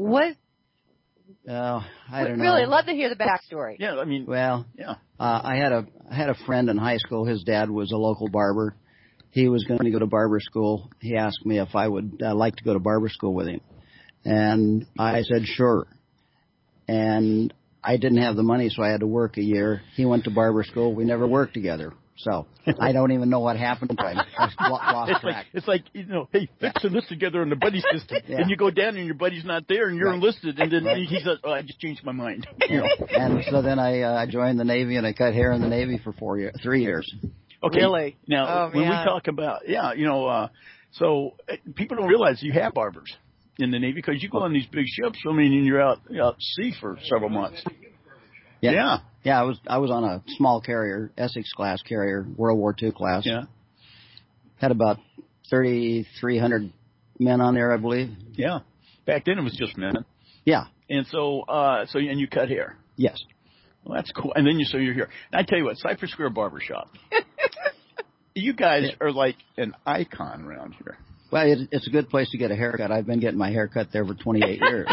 I don't know. Really, love to hear the backstory. Yeah, I mean, well, yeah. I had a friend in high school. His dad was a local barber. He was going to go to barber school. He asked me if I would like to go to barber school with him, and I said sure. And I didn't have the money, so I had to work a year. He went to barber school. We never worked together. So I don't even know what happened. I lost track. It's like, hey, let's enlist together in the buddy system. And you go down and your buddy's not there and you're enlisted. And then he says, oh, I just changed my mind. And so then I joined the Navy and I cut hair in the Navy for 3 years. Okay. Really? Now, when we talk about, so people don't realize you have barbers in the Navy because you go on these big ships. I mean, and you're out at sea for several months. Yeah. Yeah, I was on a small carrier, Essex class carrier, World War II class. Yeah. Had about 3,300 men on there, I believe. Yeah. Back then it was just men. Yeah. And and you cut hair. Yes. Well, that's cool. And then you're here. And I tell you what, Cypress Square Barbershop. You guys are like an icon around here. Well, it's a good place to get a haircut. I've been getting my hair cut there for 28 years.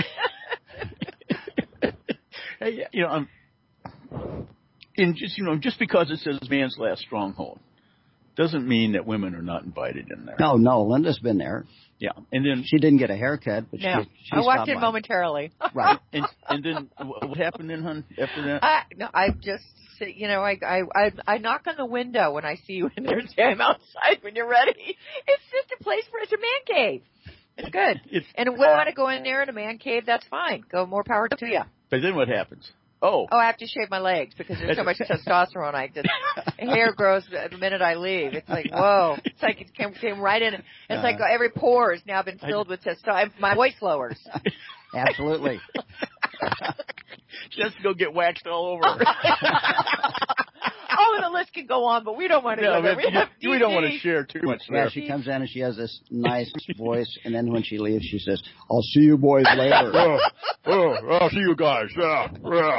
Hey, and just because it says man's last stronghold doesn't mean that women are not invited in there. No, Linda's been there. Yeah, and then she didn't get a haircut, but she I walked in momentarily. Right. And then what happened then, hon? After that? I just, I knock on the window when I see you in there. Say I'm outside when you're ready. It's just a place it's a man cave. It's good. And if we want to go in there in a man cave, that's fine. Go, more power to you. But then what happens? Oh, I have to shave my legs because there's so much testosterone. Hair grows the minute I leave. It's like, whoa. It's like it came right in. It's like every pore has now been filled with testosterone. My voice lowers. Absolutely. She has to go get waxed all over. Oh, the list can go on, but we don't want to go there. We don't want to share too much there. Yeah, she comes in and she has this nice voice, and then when she leaves, she says, I'll see you boys later. I'll see you guys. Yeah.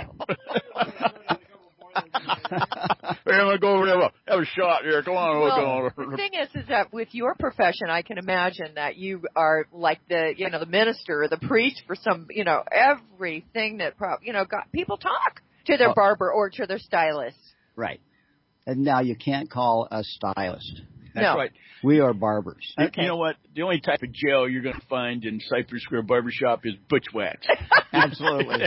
Hey, I'm going to go over there. Have a shot here. Come on. The thing is that with your profession, I can imagine that you are like the minister or the priest for some, everything that, people talk to their barber or to their stylist. Right. And now you can't call us stylists. That's right. We are barbers. Okay. You know what? The only type of gel you're going to find in Cypress Square Barbershop is butch wax. Absolutely.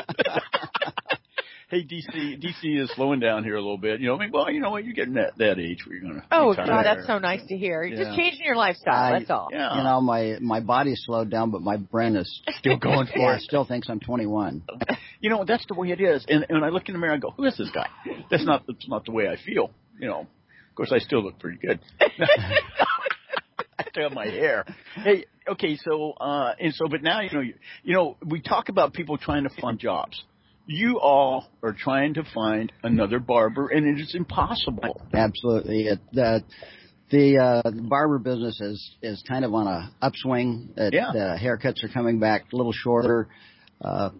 Hey, DC is slowing down here a little bit. You know what? You're getting that age where you're going to. Oh, God, that's so nice to hear. You're just changing your lifestyle. That's all. Yeah. My body's slowed down, but my brain is still going for it. Still thinks I'm 21. That's the way it is. And when I look in the mirror, I go, "Who is this guy?" That's not the way I feel. Of course, I still look pretty good. I still have my hair. Hey, okay, but now we talk about people trying to find jobs. You all are trying to find another barber, and it is impossible. Absolutely. The barber business is kind of on a upswing. The haircuts are coming back a little shorter. A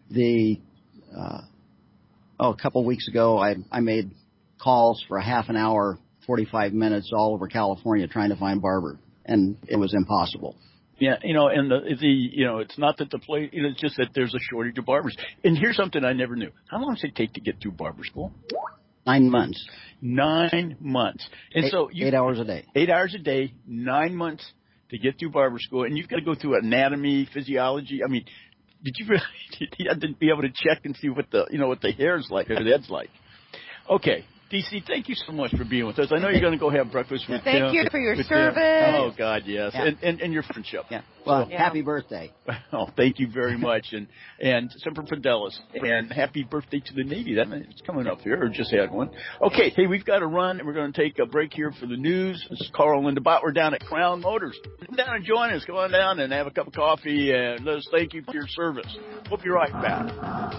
couple of weeks ago, I made calls for a half an hour, 45 minutes all over California trying to find barber, and it was impossible. Yeah, and it's not that the place, it's just that there's a shortage of barbers. And here's something I never knew. How long does it take to get through barber school? 9 months. 9 months. And 8 hours a day. 8 hours a day, 9 months to get through barber school. And you've got to go through anatomy, physiology. I mean, did you really? You had to be able to check and see what the hair's like, or the head's like. Okay. DC, thank you so much for being with us. I know you're going to go have breakfast with Tim. Thank you for your service. Oh, God, yes. Yeah. And your friendship. Yeah. Well, happy birthday. Oh, thank you very much. And Semper Fidelis. And happy birthday to the Navy. It's coming up here, or just had one. Okay, hey, we've got to run, and we're going to take a break here for the news. This is Carl and Linda Bott. We're down at Crown Motors. Come down and join us. Come on down and have a cup of coffee, and let us thank you for your service. We'll be right back.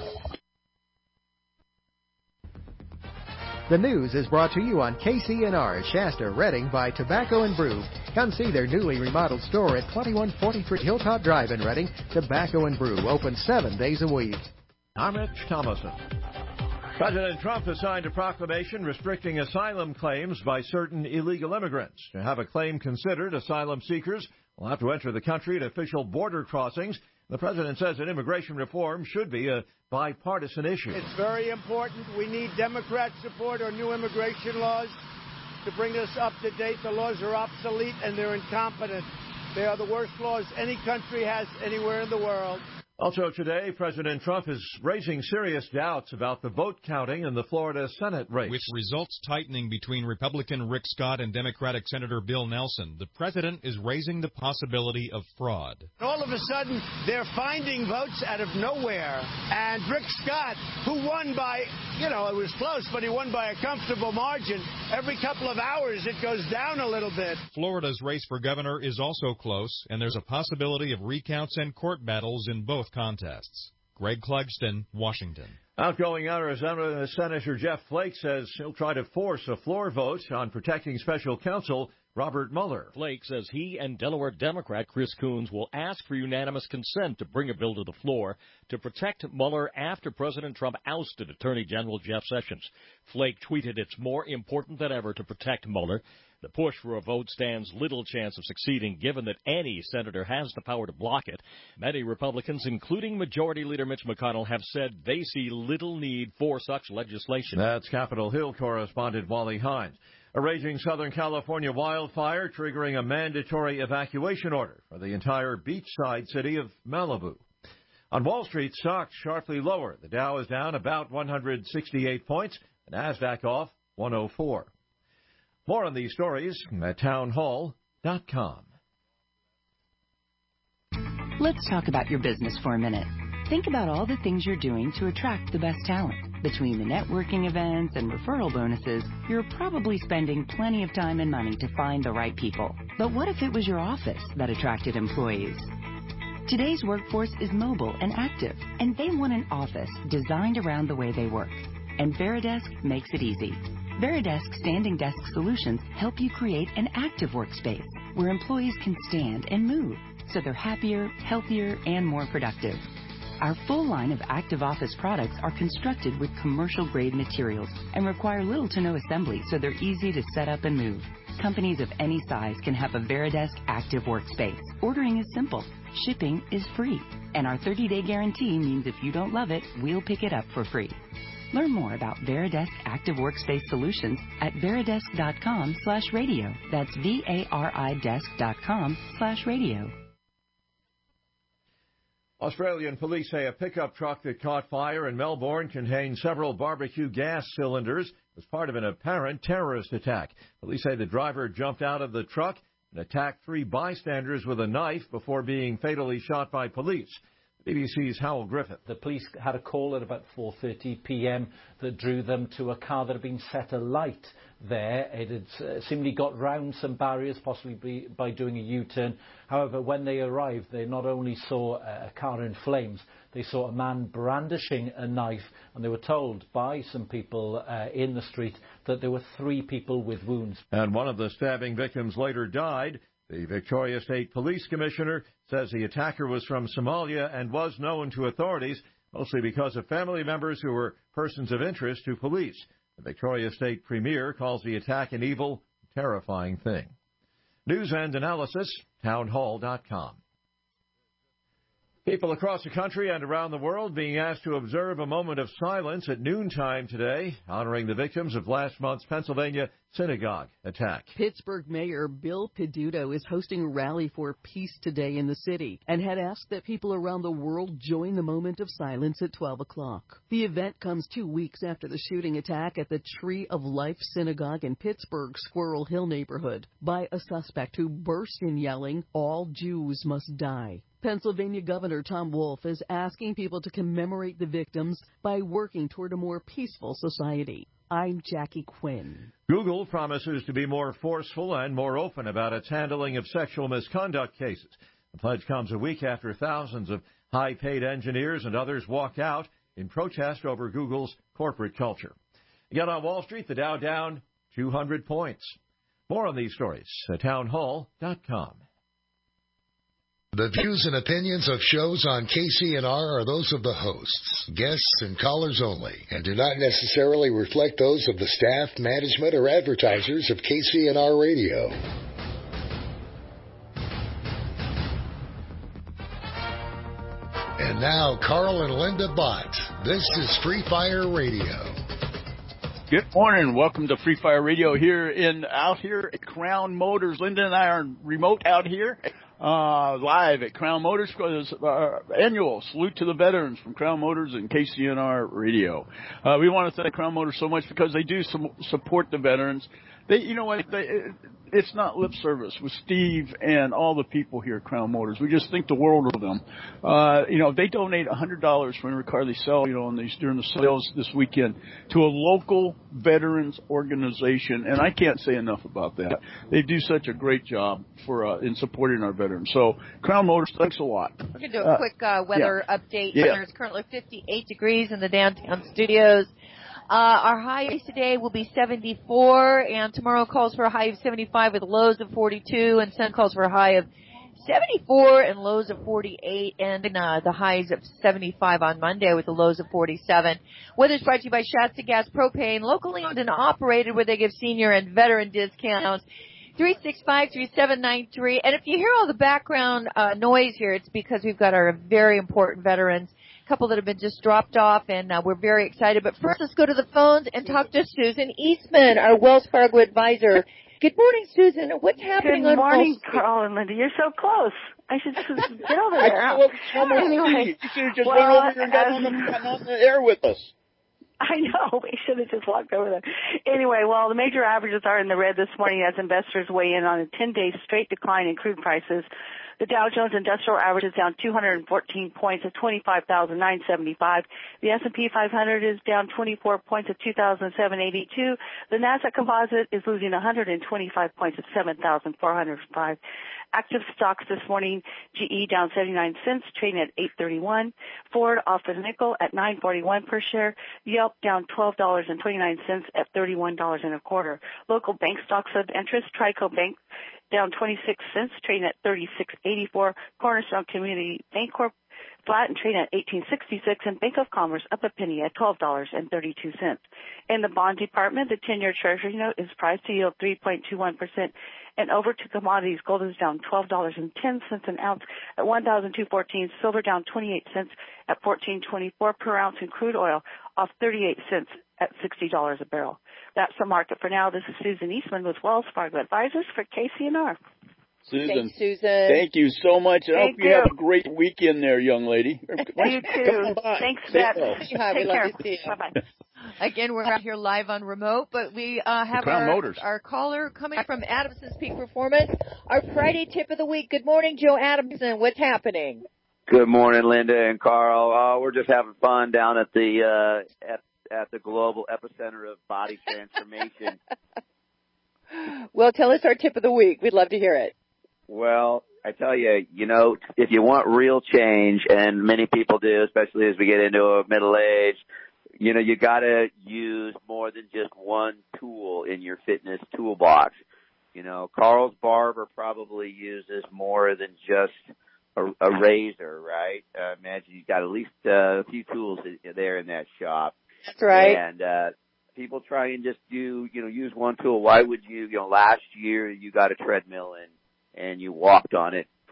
The news is brought to you on KCNR, Shasta, Redding by Tobacco & Brew. Come see their newly remodeled store at 2143 Hilltop Drive in Redding. Tobacco & Brew, open 7 days a week. I'm Rich Thomason. President Trump has signed a proclamation restricting asylum claims by certain illegal immigrants. To have a claim considered, asylum seekers will have to enter the country at official border crossings. The president says that immigration reform should be a bipartisan issue. It's very important. We need Democrat support on new immigration laws to bring us up to date. The laws are obsolete and they're incompetent. They are the worst laws any country has anywhere in the world. Also today, President Trump is raising serious doubts about the vote counting in the Florida Senate race. With results tightening between Republican Rick Scott and Democratic Senator Bill Nelson, the president is raising the possibility of fraud. All of a sudden, they're finding votes out of nowhere. And Rick Scott, who won by, it was close, but he won by a comfortable margin. Every couple of hours, it goes down a little bit. Florida's race for governor is also close, and there's a possibility of recounts and court battles in both contests. Greg Clugston, Washington. Outgoing Arizona Senator Jeff Flake says he'll try to force a floor vote on protecting special counsel Robert Mueller. Flake says he and Delaware Democrat Chris Coons will ask for unanimous consent to bring a bill to the floor to protect Mueller after President Trump ousted Attorney General Jeff Sessions. Flake tweeted, "It's more important than ever to protect Mueller. The push for a vote stands little chance of succeeding, given that any senator has the power to block it. Many Republicans, including Majority Leader Mitch McConnell, have said they see little need for such legislation." That's Capitol Hill correspondent Wally Hines. A raging Southern California wildfire triggering a mandatory evacuation order for the entire beachside city of Malibu. On Wall Street, stocks sharply lower. The Dow is down about 168 points, the NASDAQ off 104. More on these stories at townhall.com. Let's talk about your business for a minute. Think about all the things you're doing to attract the best talent. Between the networking events and referral bonuses, you're probably spending plenty of time and money to find the right people. But what if it was your office that attracted employees? Today's workforce is mobile and active, and they want an office designed around the way they work. And Veridesk makes it easy. Veridesk Standing Desk Solutions help you create an active workspace where employees can stand and move, so they're happier, healthier, and more productive. Our full line of active office products are constructed with commercial-grade materials and require little to no assembly, so they're easy to set up and move. Companies of any size can have a Veridesk active workspace. Ordering is simple. Shipping is free. And our 30-day guarantee means if you don't love it, we'll pick it up for free. Learn more about Veridesk Active Workspace Solutions at veridesk.com/radio. That's VARIdesk.com/radio. Australian police say a pickup truck that caught fire in Melbourne contained several barbecue gas cylinders as part of an apparent terrorist attack. Police say the driver jumped out of the truck and attacked 3 bystanders with a knife before being fatally shot by police. BBC's Howell Griffith. The police had a call at about 4:30 p.m. that drew them to a car that had been set alight there. It had seemingly got round some barriers, possibly by doing a U-turn. However, when they arrived, they not only saw a car in flames, they saw a man brandishing a knife, and they were told by some people in the street that there were 3 people with wounds. And one of the stabbing victims later died. The Victoria State Police Commissioner says the attacker was from Somalia and was known to authorities, mostly because of family members who were persons of interest to police. The Victoria State Premier calls the attack an evil, terrifying thing. News and analysis, townhall.com. People across the country and around the world being asked to observe a moment of silence at noontime today, honoring the victims of last month's Pennsylvania synagogue attack. Pittsburgh Mayor Bill Peduto is hosting a rally for peace today in the city and had asked that people around the world join the moment of silence at 12 o'clock. The event comes 2 weeks after the shooting attack at the Tree of Life Synagogue in Pittsburgh's Squirrel Hill neighborhood by a suspect who burst in yelling, "All Jews must die." Pennsylvania Governor Tom Wolf is asking people to commemorate the victims by working toward a more peaceful society. I'm Jackie Quinn. Google promises to be more forceful and more open about its handling of sexual misconduct cases. The pledge comes a week after thousands of high-paid engineers and others walked out in protest over Google's corporate culture. Again on Wall Street, the Dow down 200 points. More on these stories at townhall.com. The views and opinions of shows on KCNR are those of the hosts, guests, and callers only, and do not necessarily reflect those of the staff, management, or advertisers of KCNR Radio. And now, Carl and Linda Bott. This is Free Fire Radio. Good morning. Welcome to Free Fire Radio out here at Crown Motors. Linda and I are remote out here. Live at Crown Motors for this annual Salute to the Veterans from Crown Motors and KCNR Radio. We want to thank Crown Motors so much because they do support the veterans. It's not lip service with Steve and all the people here at Crown Motors. We just think the world of them. They donate $100 for every car they sell, during the sales this weekend to a local veterans organization. And I can't say enough about that. They do such a great job in supporting our veterans. So Crown Motors, thanks a lot. We're going to do a quick weather update. Yeah. It's currently 58 degrees in the downtown studios. Our high today will be 74, and tomorrow calls for a high of 75 with lows of 42, and Sun calls for a high of 74 and lows of 48, and the highs of 75 on Monday with the lows of 47. Weather's brought to you by Shasta Gas Propane, locally owned and operated, where they give senior and veteran discounts. 365-3793. And if you hear all the background noise here, it's because we've got our very important veterans, a couple that have been just dropped off, and we're very excited. But first, let's go to the phones and talk to Susan Eastman, our Wells Fargo advisor. Good morning, Susan. What's happening Good morning, on Wall Street? Carl and Linda. You're so close. I should just get over there. Anyway, you should have just went over here and gotten on the air with us. I know. We should have just walked over there. Anyway, the major averages are in the red this morning as investors weigh in on a 10-day straight decline in crude prices. The Dow Jones Industrial Average is down 214 points at 25,975. The S&P 500 is down 24 points at 2,782. The Nasdaq Composite is losing 125 points at 7,405. Active stocks this morning: GE down 79 cents, trading at $8.31. Ford off the nickel at $9.41 per share. Yelp down $12.29 at $31.25. Local bank stocks of interest: Trico Bank down 26 cents, trading at $36.84. Cornerstone Community Bancorp flat and trading at $18.66, and Bank of Commerce up a penny at $12.32. In the bond department, the 10-year Treasury note is priced to yield 3.21%. And over to commodities, gold is down $12.10 an ounce at $1,214. Silver down 28 cents at $14.24 per ounce, and crude oil off 38 cents at $60 a barrel. That's the market for now. This is Susan Eastman with Wells Fargo Advisors for KCNR. Susan. Thanks, Susan. Thank you so much. I hope you have a great weekend there, young lady. You too. Thanks, Beth. Take care. Bye-bye. Again, we're out here live on remote, but we have our caller coming from Adamson's Peak Performance, our Friday tip of the week. Good morning, Joe Adamson. What's happening? Good morning, Linda and Carl. We're just having fun down at the at the global epicenter of body transformation. Well, tell us our tip of the week. We'd love to hear it. Well, I tell you, if you want real change, and many people do, especially as we get into a middle age, you got to use more than just one tool in your fitness toolbox. Carl's barber probably uses more than just a razor, right? Imagine you've got at least a few tools there in that shop. That's right. And people try and just use one tool. Why would you? Last year you got a treadmill and you walked on it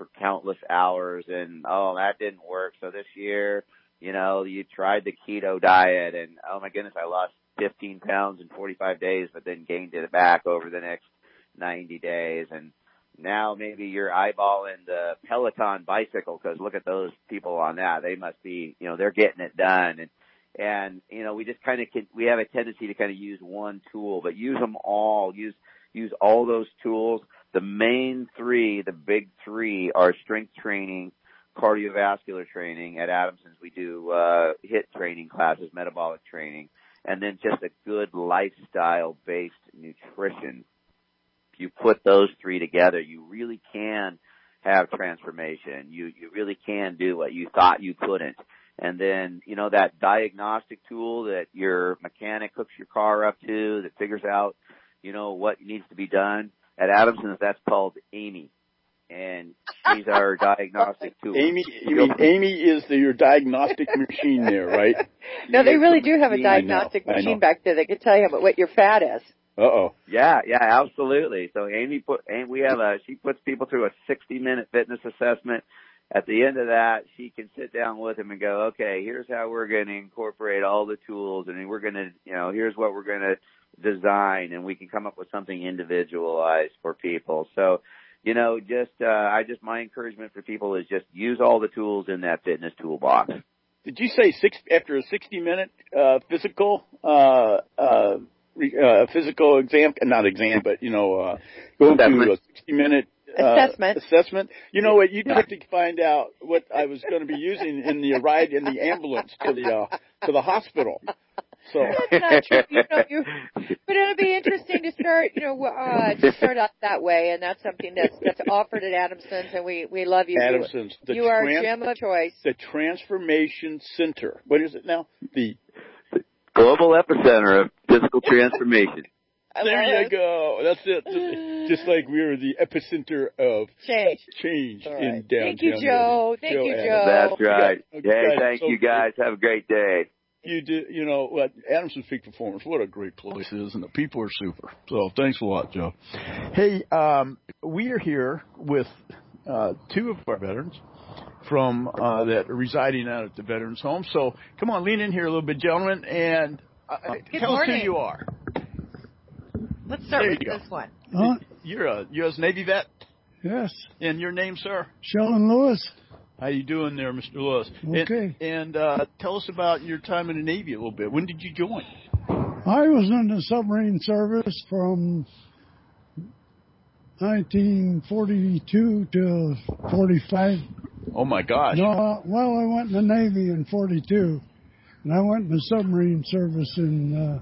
for countless hours, and that didn't work. So this year, you tried the keto diet, and oh my goodness, I lost 15 pounds in 45 days, but then gained it back over the next 90 days. And now maybe you're eyeballing the Peloton bicycle, because look at those people on that. They must be, they're getting it done. And we just we have a tendency to kind of use one tool, but use them all. Use all those tools. The main three, the big three, are strength training, cardiovascular training. At Adamson's, we do HIIT training classes, metabolic training, and then just a good lifestyle-based nutrition. If you put those three together, you really can have transformation. You really can do what you thought you couldn't. And then, that diagnostic tool that your mechanic hooks your car up to that figures out, what needs to be done. At Adamson's, that's called Amy. And she's our diagnostic tool. Amy is your diagnostic machine there, right? No, they really do have a diagnostic machine back there that can tell you what your fat is. Uh-oh. Yeah, absolutely. So she puts people through a 60-minute fitness assessment. At the end of that, she can sit down with them and go, okay, here's how we're going to incorporate all the tools, and we're going to, here's what we're going to design, and we can come up with something individualized for people. So, my encouragement for people is just use all the tools in that fitness toolbox. Did you say after a 60-minute physical exam, not exam, but going through a 60-minute assessment? You know what? You'd have to find out what I was going to be using in the ride in the ambulance to the hospital. So that's not true. But it'll be interesting to start out that way, and that's something that's offered at Adamson's, and we love you. Adamson's, you are a gem of choice. The Transformation Center. What is it now? The Global Epicenter of Physical Transformation. There you go. That's it. Just like we are the epicenter of change right. in downtown. Thank you, Joe. Thank you, Joe. That's right. Thank you guys. Have a great day. You do, what Adamson's Peak Performance, what a great place it is, and the people are super. So thanks a lot, Joe. Hey, we are here with two of our veterans from that are residing out at the Veterans Home. So come on, lean in here a little bit, gentlemen, and tell us who you are. Let's start with this one. You're a U.S. Navy vet? Yes. And your name, sir? Sheldon Lewis. How you doing there, Mr. Lewis? Okay. And tell us about your time in the Navy a little bit. When did you join? I was in the submarine service from 1942 to 45. Oh, my gosh. No, I went in the Navy in 42, and I went in the submarine service in,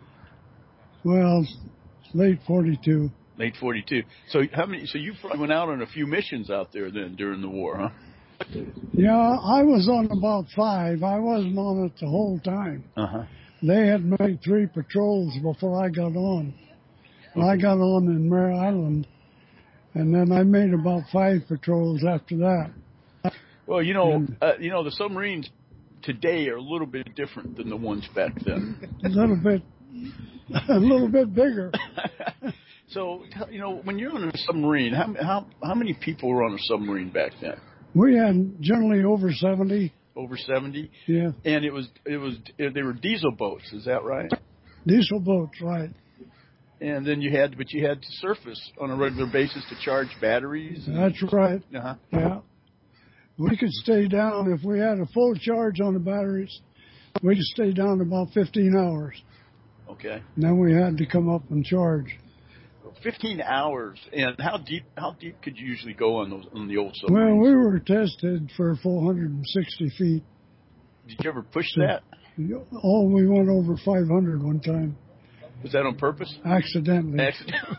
late 42. Late 42. So you probably went out on a few missions out there then during the war, huh? Yeah, I was on about 5. I wasn't on it the whole time. Uh-huh. They had made 3 patrols before I got on. Okay. I got on in Mare Island, and then I made about 5 patrols after that. Well, the submarines today are a little bit different than the ones back then. A little bit bigger. So, when you're on a submarine, how many people were on a submarine back then? We had generally over 70. Over 70? Yeah. And they were diesel boats, is that right? Diesel boats, right. And then you had to surface on a regular basis to charge batteries? That's right. Uh-huh. Yeah. We could stay down, if we had a full charge on the batteries, we could stay down about 15 hours. Okay. And then we had to come up and charge. 15 hours, and how deep could you usually go on the old submarines? Well, we were tested for 460 feet. Did you ever push that? Oh, we went over 500 one time. Was that on purpose? Accidentally.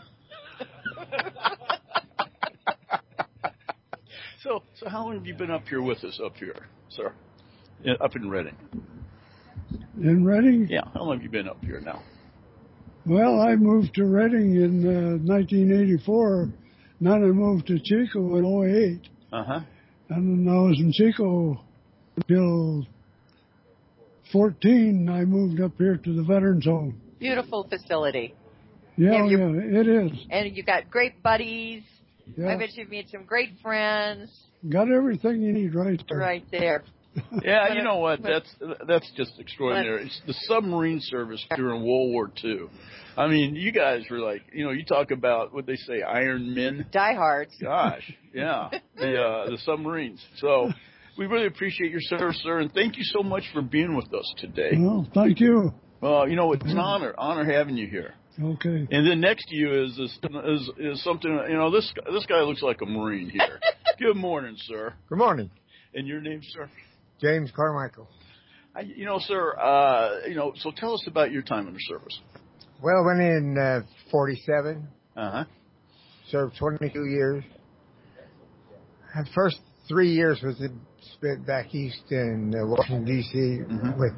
So how long have you been up here with us sir? Up in Reading. In Reading? Yeah. How long have you been up here now? Well, I moved to Reading in 1984. Then I moved to Chico in 08. Uh-huh. And then I was in Chico until 14. I moved up here to the Veterans Home. Beautiful facility. Yeah, it is. And you got great buddies. Yeah. I bet you've made some great friends. Got everything you need right there. Right there. Yeah, you know what? That's just extraordinary. It's the submarine service during World War II. I mean, you guys were like, you talk about what they say, Iron Men. Diehards. Gosh, yeah, the submarines. So we really appreciate your service, sir, and thank you so much for being with us today. Well, thank you. Well, it's an honor having you here. Okay. And then next to you is something. This guy looks like a Marine here. Good morning, sir. Good morning. And your name, sir? James Carmichael. Sir, so tell us about your time in the service. Well, went in 47. Uh-huh. Served 22 years. The first 3 years was spent back east in Washington, D.C. With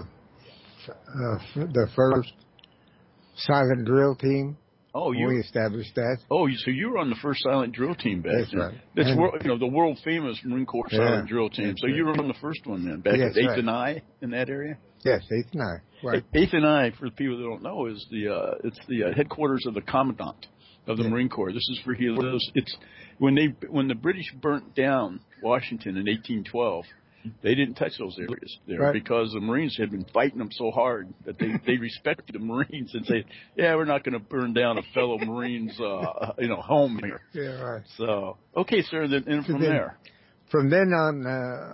the first silent drill team. Oh, we established that. Oh, so you were on the first silent drill team back That's then. right. That's the world famous Marine Corps silent drill team. So you were on the first one then, back at 8th and I in that area. Yes, 8th and I. Right. 8th and I, for the people that don't know, is it's the headquarters of the commandant of the Marine Corps. This is where he lives. It's when the British burnt down Washington in 1812. They didn't touch those areas there because the Marines had been fighting them so hard that they respected the Marines and said, "Yeah, we're not going to burn down a fellow Marine's home here." Yeah, right. So okay, sir. Then from there. From then on,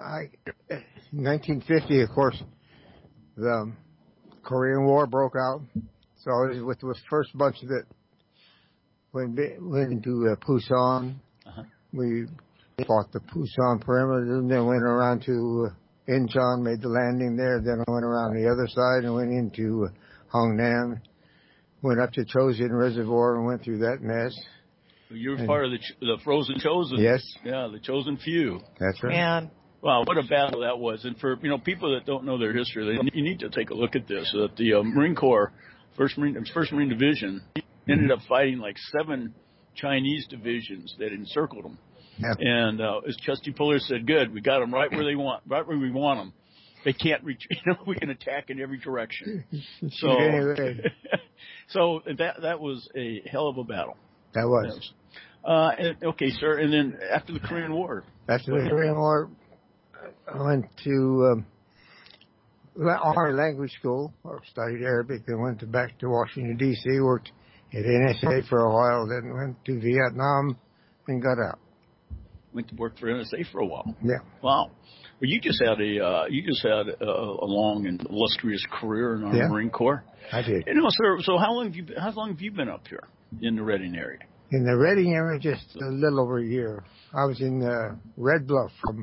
1950, of course, the Korean War broke out. So it was with the first bunch that went into Pusan. We fought the Pusan perimeter, and then went around to Incheon, made the landing there. Then I went around the other side and went into Hongnam. Went up to Chosin Reservoir and went through that mess. You were part of the Frozen Chosin. Yes. Yeah, the Chosen Few. That's right. Man. Wow, what a battle that was! And for people that don't know their history, you need to take a look at this. That the Marine Corps, First Marine Division, ended up fighting like 7 Chinese divisions that encircled them. Yep. And as Chesty Puller said, "Good, we got them right where we want them. They can't reach. We can attack in every direction." So, so that was a hell of a battle. That was. Okay, sir. And then after the Korean War. After the Korean War, I went to our language school, or studied Arabic, then went back to Washington, D.C., worked at NSA for a while, then went to Vietnam and got out. Went to work for NSA for a while. Yeah. Wow. Well, you just had a long and illustrious career in our Marine Corps. I did. Sir. So how long have you been up here in the Reading area? In the Reading area, just a little over a year. I was in Red Bluff from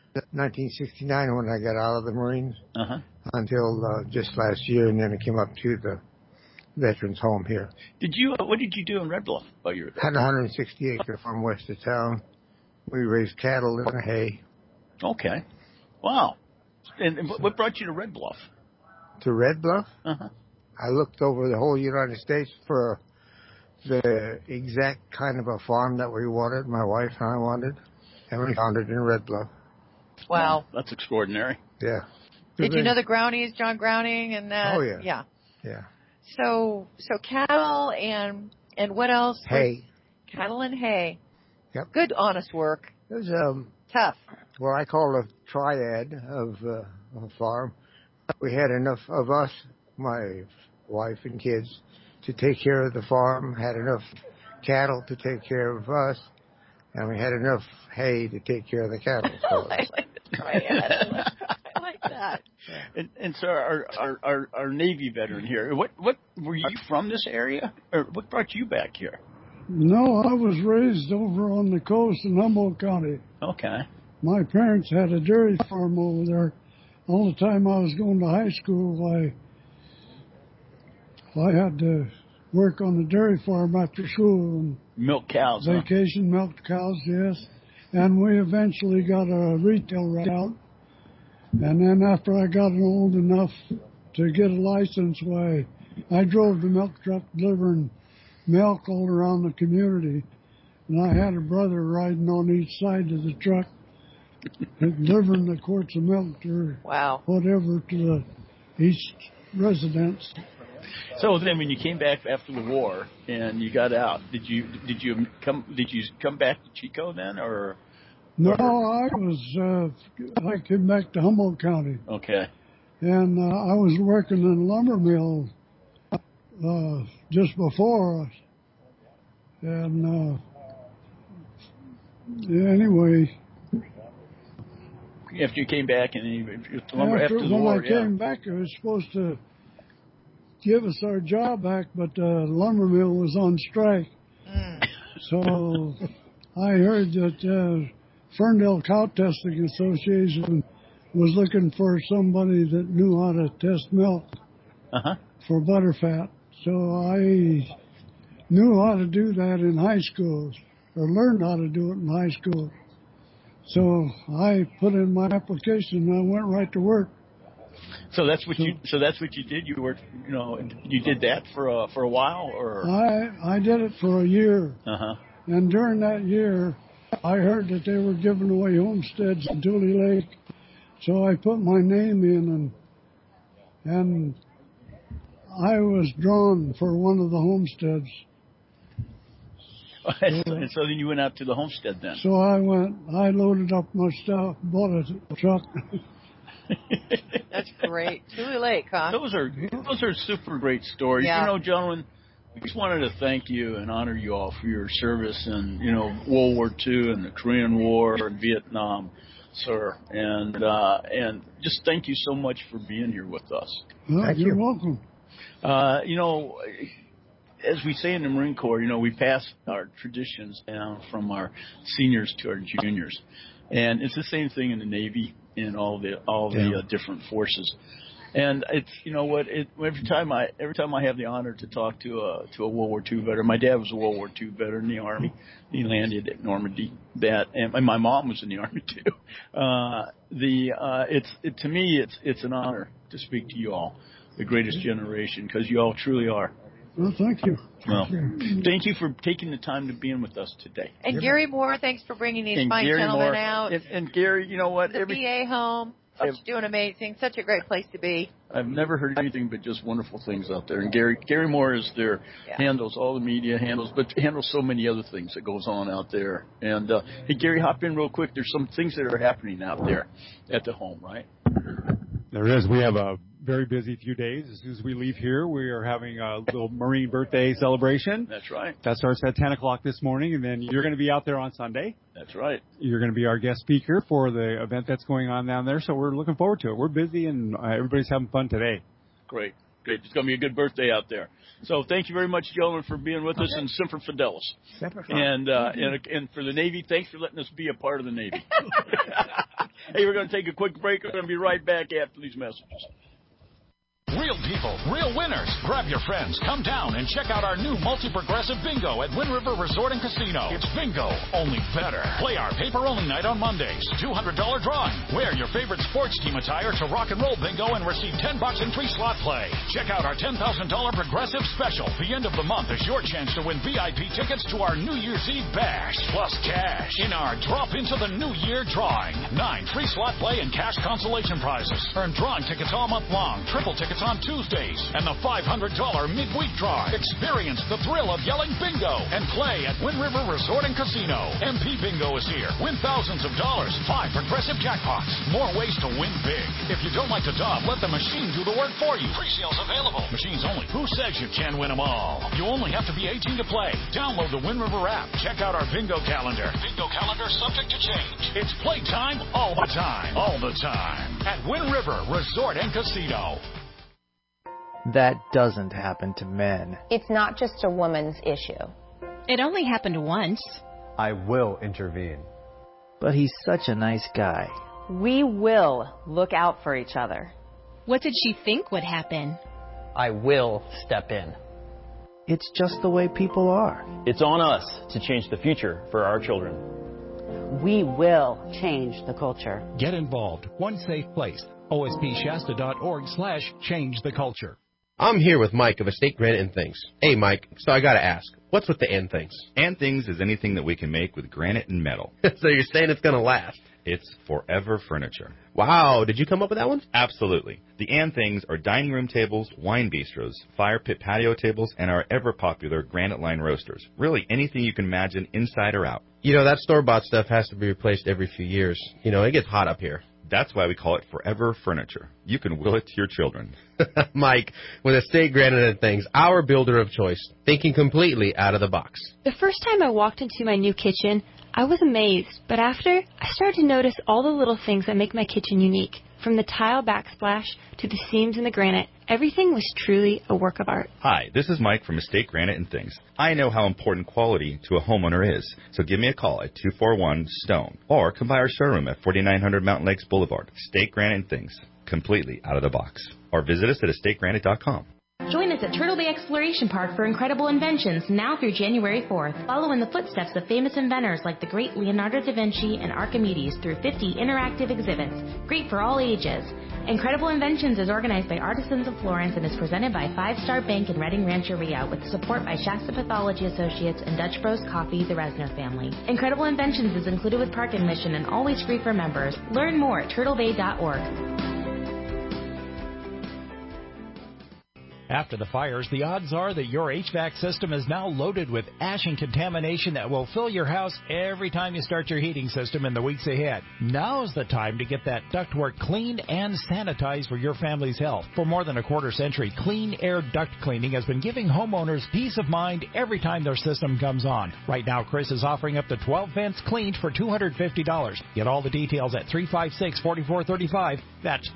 1969 when I got out of the Marines until just last year, and then I came up to the Veterans Home here. What did you do in Red Bluff while you were there? Had 160 acre farm west of town. We raised cattle and hay. Okay. Wow. And what brought you to Red Bluff? To Red Bluff? Uh-huh. I looked over the whole United States for the exact kind of a farm that we wanted, my wife and I wanted, and we found it in Red Bluff. Wow. That's extraordinary. Yeah. Did you know the Grownies, John Growning and that? Oh, yeah. Yeah. Yeah. So cattle and what else? Hay. Cattle and hay. Yep. Good, honest work. It was tough. What I call a triad of a farm. We had enough of us, my wife and kids, to take care of the farm, had enough cattle to take care of us, and we had enough hay to take care of the cattle. So I like the triad. I like that. And so our Navy veteran here, what were you from this area, or what brought you back here? No, I was raised over on the coast in Humboldt County. Okay. My parents had a dairy farm over there. All the time I was going to high school, I had to work on the dairy farm after school. And milk cows. Vacation, milked cows, yes. And we eventually got a retail route. And then after I got old enough to get a license, I drove the milk truck delivering milk all around the community. And I had a brother riding on each side of the truck, delivering the quarts of milk or whatever to each residence. So then, when you came back after the war and you got out, did you come back to Chico then, or? No, I came back to Humboldt County. Okay. And I was working in a lumber mill just before us. And anyway. After you came back and after the war, I came back, it was supposed to give us our job back, but the lumber mill was on strike. So I heard that Ferndale Cow Testing Association was looking for somebody that knew how to test milk for butterfat. So I knew how to do that in high school, or learned how to do it in high school. So I put in my application and I went right to work. So that's what you did. You worked, you did that for a while, or I did it for a year. And during that year, I heard that they were giving away homesteads in Tule Lake. So I put my name in, and I was drawn for one of the homesteads. And so then you went out to the homestead then. So I loaded up my stuff, bought a truck. That's great. Tule Lake, huh? Those are super great stories. Yeah. Gentlemen, we just wanted to thank you and honor you all for your service in, World War II and the Korean War and Vietnam, sir. And just thank you so much for being here with us. Well, you're welcome. As we say in the Marine Corps, we pass our traditions down from our seniors to our juniors. And it's the same thing in the Navy and all the different forces. And it's, every time I have the honor to talk to a World War II veteran, my dad was a World War II veteran in the Army. He landed at Normandy. And my mom was in the Army too. To me, it's an honor to speak to you all, the greatest generation, because you all truly are. Well, thank you. Well, thank you for taking the time to be in with us today. And Gary Moore, thanks for bringing these fine gentlemen out. And Gary, you know what? The VA home. You're doing amazing. Such a great place to be. I've never heard anything but just wonderful things out there. And Gary Moore is there, handles all the media, handles so many other things that goes on out there. And hey, Gary, hop in real quick. There's some things that are happening out there at the home, right? There is. We have a very busy few days. As soon as we leave here, we are having a little Marine birthday celebration. That's right. That starts at 10 o'clock this morning, and then you're going to be out there on Sunday. That's right. You're going to be our guest speaker for the event that's going on down there, so we're looking forward to it. We're busy, and everybody's having fun today. Great. It's going to be a good birthday out there. So thank you very much, gentlemen, for being with us, and Semper Fidelis. Semper and for the Navy, thanks for letting us be a part of the Navy. Hey, we're going to take a quick break. We're going to be right back after these messages. Real people, real winners. Grab your friends, come down and check out our new multi-progressive bingo at Wind River Resort and Casino. It's bingo, only better. Play our paper-only night on Mondays. $200 drawing. Wear your favorite sports team attire to rock and roll bingo and receive $10 in free slot play. Check out our $10,000 progressive special. The end of the month is your chance to win VIP tickets to our New Year's Eve bash, plus cash in our Drop Into the New Year drawing. 9 free slot play and cash consolation prizes. Earn drawing tickets all month long. Triple tickets on Tuesdays, and the $500 midweek draw. Experience the thrill of yelling bingo and play at Wind River Resort and Casino. MP Bingo is here. Win thousands of dollars, 5 progressive jackpots, more ways to win big. If you don't like to dub, let the machine do the work for you. Pre-sales available. Machines only. Who says you can win them all? You only have to be 18 to play. Download the Wind River app. Check out our bingo calendar. Bingo calendar subject to change. It's playtime all the time. All the time. At Wind River Resort and Casino. That doesn't happen to men. It's not just a woman's issue. It only happened once. I will intervene. But he's such a nice guy. We will look out for each other. What did she think would happen? I will step in. It's just the way people are. It's on us to change the future for our children. We will change the culture. Get involved. One safe place. OSPShasta.org/change the culture. I'm here with Mike of Estate Granite and Things. Hey, Mike, so I got to ask, what's with the and Things? And Things is anything that we can make with granite and metal. So you're saying it's going to last? It's forever furniture. Wow, did you come up with that one? Absolutely. The and Things are dining room tables, wine bistros, fire pit patio tables, and our ever-popular granite line roasters. Really anything you can imagine inside or out. You know, that store-bought stuff has to be replaced every few years. You know, it gets hot up here. That's why we call it Forever Furniture. You can will it to your children. Mike, with Estate Granite and Things, our builder of choice, thinking completely out of the box. The first time I walked into my new kitchen, I was amazed, but after, I started to notice all the little things that make my kitchen unique. From the tile backsplash to the seams in the granite, everything was truly a work of art. Hi, this is Mike from Estate Granite and Things. I know how important quality to a homeowner is, so give me a call at 241-STONE or come by our showroom at 4900 Mountain Lakes Boulevard. Estate Granite and Things, completely out of the box. Or visit us at estategranite.com. Join us at Turtle Bay Exploration Park for incredible inventions now through January 4th. Follow in the footsteps of famous inventors like the great Leonardo da Vinci and Archimedes through 50 interactive exhibits. Great for all ages. Incredible Inventions is organized by Artisans of Florence and is presented by Five Star Bank and Redding Rancheria with support by Shasta Pathology Associates and Dutch Bros Coffee, the Resno family. Incredible Inventions is included with park admission and always free for members. Learn more at turtlebay.org. After the fires, the odds are that your HVAC system is now loaded with ash and contamination that will fill your house every time you start your heating system in the weeks ahead. Now's the time to get that ductwork cleaned and sanitized for your family's health. For more than a quarter century, Clean Air Duct Cleaning has been giving homeowners peace of mind every time their system comes on. Right now, Chris is offering up to 12 vents cleaned for $250. Get all the details at 356-4435. That's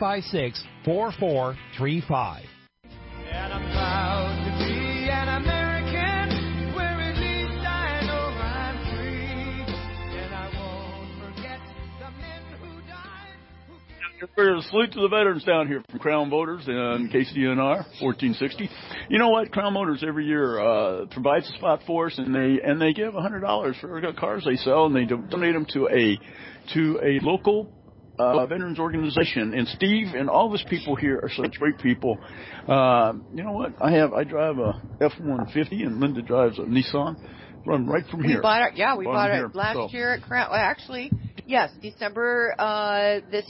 356-4435. And I'm proud to be an American, where at least I know I'm free. And I won't forget the men who died. Salute to the veterans down here from Crown Motors and KCNR 1460. You know what? Crown Motors every year provides a spot for us, and they give $100 for cars they sell, and they donate them to a local veterans organization. And Steve and all of his people here are such great people. You know what? I drive a F-150 and Linda drives a Nissan. Run right from here. We bought it last year at Crown. Well, actually, yes, December last year.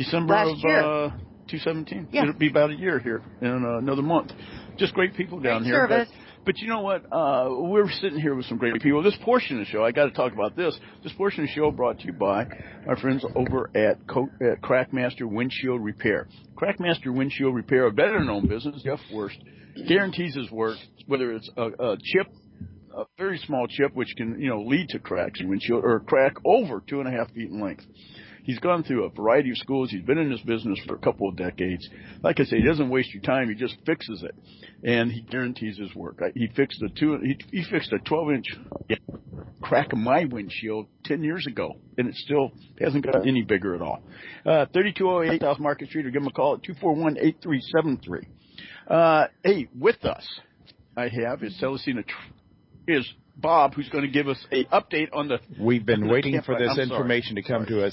2017. Yeah. It'll be about a year here in another month. Just great people down here. Service. But you know what? We're sitting here with some great people. This portion of the show, I got to talk about this. This portion of the show brought to you by our friends over at Crackmaster Windshield Repair. Crackmaster Windshield Repair, a better-known business, Jeff Worst, guarantees his work, whether it's a chip, a very small chip, which can lead to cracks in windshield, or a crack over 2.5 feet in length. He's gone through a variety of schools. He's been in this business for a couple of decades. Like I say, he doesn't waste your time. He just fixes it, and he guarantees his work. He fixed a 12-inch crack in my windshield 10 years ago, and it still hasn't gotten any bigger at all. 3208 South Market Street, or give him a call at 241-8373. Hey, with us, I have is Celestina is Bob, who's going to give us an update on the... We've been waiting for this information to come to us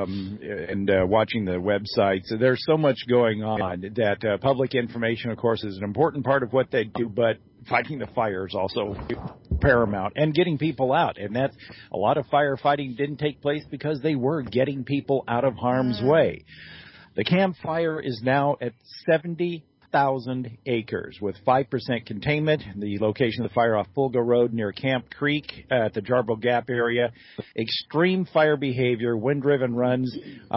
and watching the website. So there's so much going on that public information, of course, is an important part of what they do, but fighting the fire is also paramount, and getting people out. And that's a lot of firefighting didn't take place because they were getting people out of harm's way. The Camp Fire is now at 70,000 acres with 5% containment. The location of the fire off Fulgo Road near Camp Creek at the Jarbo Gap area. Extreme fire behavior, wind-driven runs,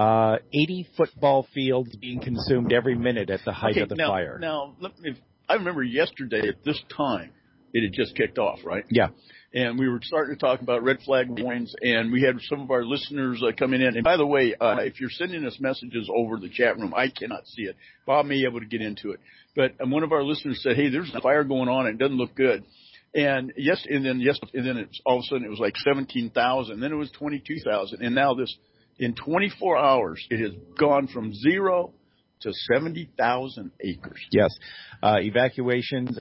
80 football fields being consumed every minute at the height of the fire. Now, I remember yesterday at this time, it had just kicked off, right? Yeah. And we were starting to talk about red flag warnings, and we had some of our listeners coming in. And by the way, if you're sending us messages over the chat room, I cannot see it. Bob may be able to get into it. But one of our listeners said, hey, there's a fire going on, and it doesn't look good. And then it's, all of a sudden it was like 17,000. Then it was 22,000. And now in 24 hours, it has gone from 0 to 70,000 acres. Yes. Evacuations.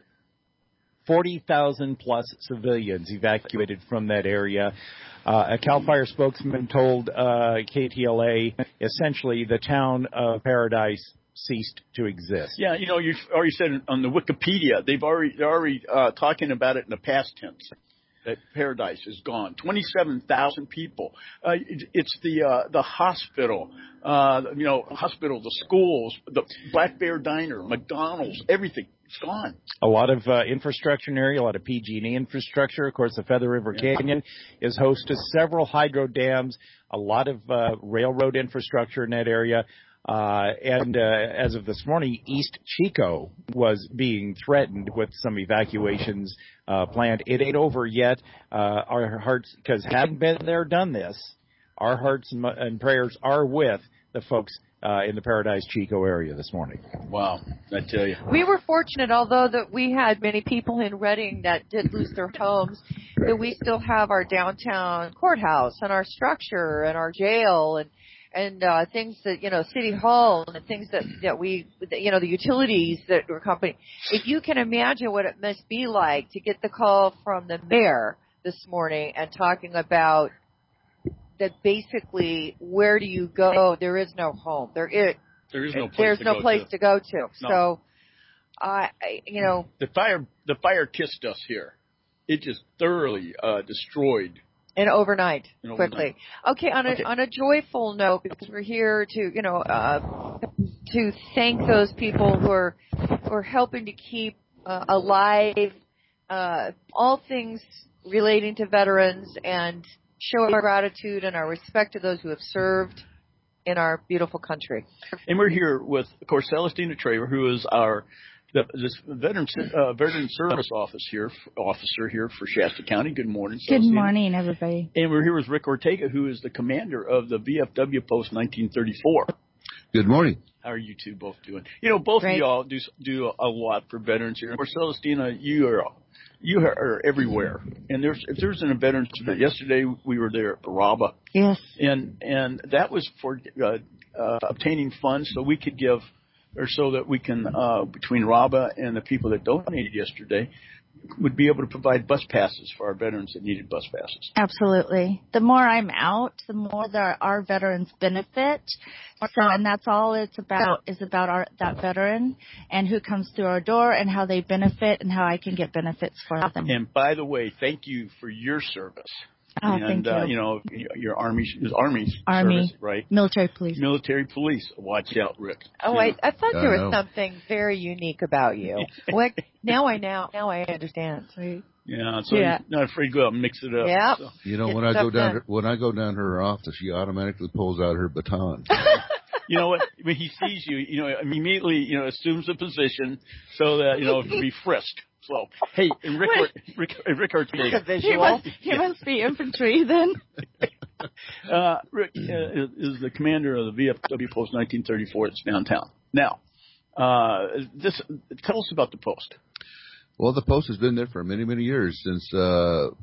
40,000 plus civilians evacuated from that area. A CAL FIRE spokesman told KTLA essentially the town of Paradise ceased to exist. Yeah, you've already said on the Wikipedia, they're already talking about it in the past tense. that Paradise is gone. 27,000 people. It's the hospital, hospital, the schools, the Black Bear Diner, McDonald's, everything. It's gone. A lot of infrastructure in the area, a lot of PG&E infrastructure. Of course, the Feather River Canyon is host to several hydro dams, a lot of railroad infrastructure in that area. And as of this morning, East Chico was being threatened with some evacuations planned. It ain't over yet. Our hearts, because having been there, done this, our hearts and prayers are with the folks in the Paradise Chico area this morning. Wow, I tell you. We were fortunate, although that we had many people in Redding that did lose their homes, that we still have our downtown courthouse and our structure and our jail and things that, City Hall and the things that we, the utilities that were company. If you can imagine what it must be like to get the call from the mayor this morning and talking about that basically, where do you go? There is no home. There's no place to go to. No. So, the fire kissed us here. It just thoroughly destroyed. And overnight, quickly. Okay, on a joyful note, because we're here to thank those people who are helping to keep alive all things relating to veterans and show our gratitude and our respect to those who have served in our beautiful country. And we're here with, of course, Celestina Traver, who is this veteran service officer here for Shasta County. Good morning, Celestina. Good morning, everybody. And we're here with Rick Ortega, who is the commander of the VFW Post 1934. Good morning. How are you two both doing? Both of y'all do a lot for veterans here. Of course, Celestina, you are everywhere. And if there's a veterans event, yesterday we were there at Baraba. Yes. And that was for obtaining funds so we could give, or so that we can, between RABA and the people that donated yesterday, would be able to provide bus passes for our veterans that needed bus passes. Absolutely. The more I'm out, the more our veterans benefit. So, and that's all it's about, is about that veteran and who comes through our door and how they benefit and how I can get benefits for them. And by the way, thank you for your service. Oh, and, thank you. Your Army service, right? Military police. Military police. Watch out, Rick. Oh, I thought there was something very unique about you. Now I understand. Yeah, so you're not afraid to go out and mix it up. Yeah. So. When I go down to her office, she automatically pulls out her baton. You know what? When he sees you, immediately, assumes a position so that, to be frisked. So, hey, and Rick Ortega. He must be infantry then. Rick is the commander of the VFW Post 1934 that's downtown. Now, tell us about the post. Well, the post has been there for many, many years, since the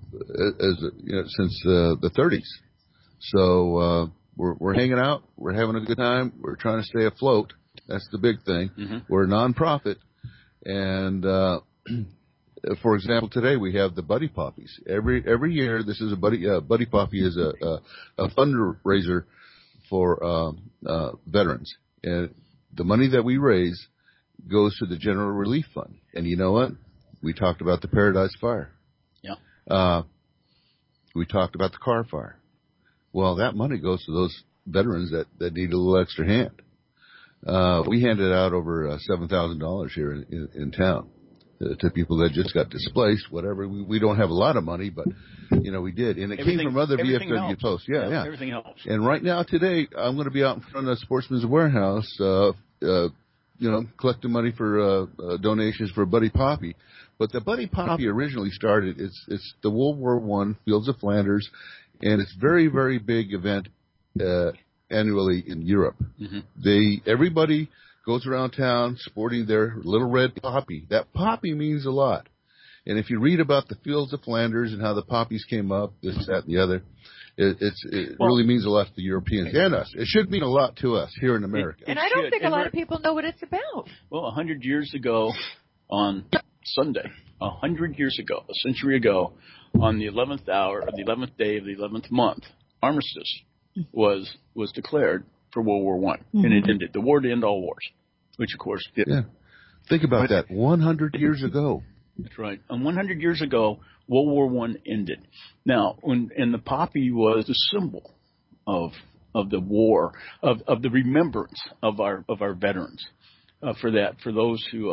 30s. So we're hanging out, we're having a good time, we're trying to stay afloat. That's the big thing. Mm-hmm. We're a nonprofit, and for example, today we have the Buddy Poppies. Every year, this is a Buddy Poppy is a fundraiser for veterans, and the money that we raise goes to the General Relief Fund. And you know what? We talked about the Paradise Fire. Yeah. We talked about the Carr Fire. Well, that money goes to those veterans that need a little extra hand. We handed out over $7,000 here in town to people that just got displaced, whatever. We don't have a lot of money, but, we did. And it came from other VFW posts. Yeah. Everything helps. And right now, today, I'm going to be out in front of Sportsman's Warehouse, collecting money for donations for Buddy Poppy. But the Buddy Poppy originally started, it's the World War I Fields of Flanders, and it's very, very big event annually in Europe. Mm-hmm. Everybody goes around town sporting their little red poppy. That poppy means a lot. And if you read about the Fields of Flanders and how the poppies came up, this, that, and the other, it really means a lot to the Europeans and us. It should mean a lot to us here in America. And I don't think a lot of people know what it's about. Well, 100 years ago on Sunday, 100 years ago, a century ago, on the 11th hour of the 11th day of the 11th month, armistice was declared for World War I. Mm-hmm. And it ended the war to end all wars, which, of course, did. Yeah. Think about that. 100 years ago. That's right. And 100 years ago, World War I ended. Now, and the poppy was the symbol of the war, of the remembrance of our veterans, for those who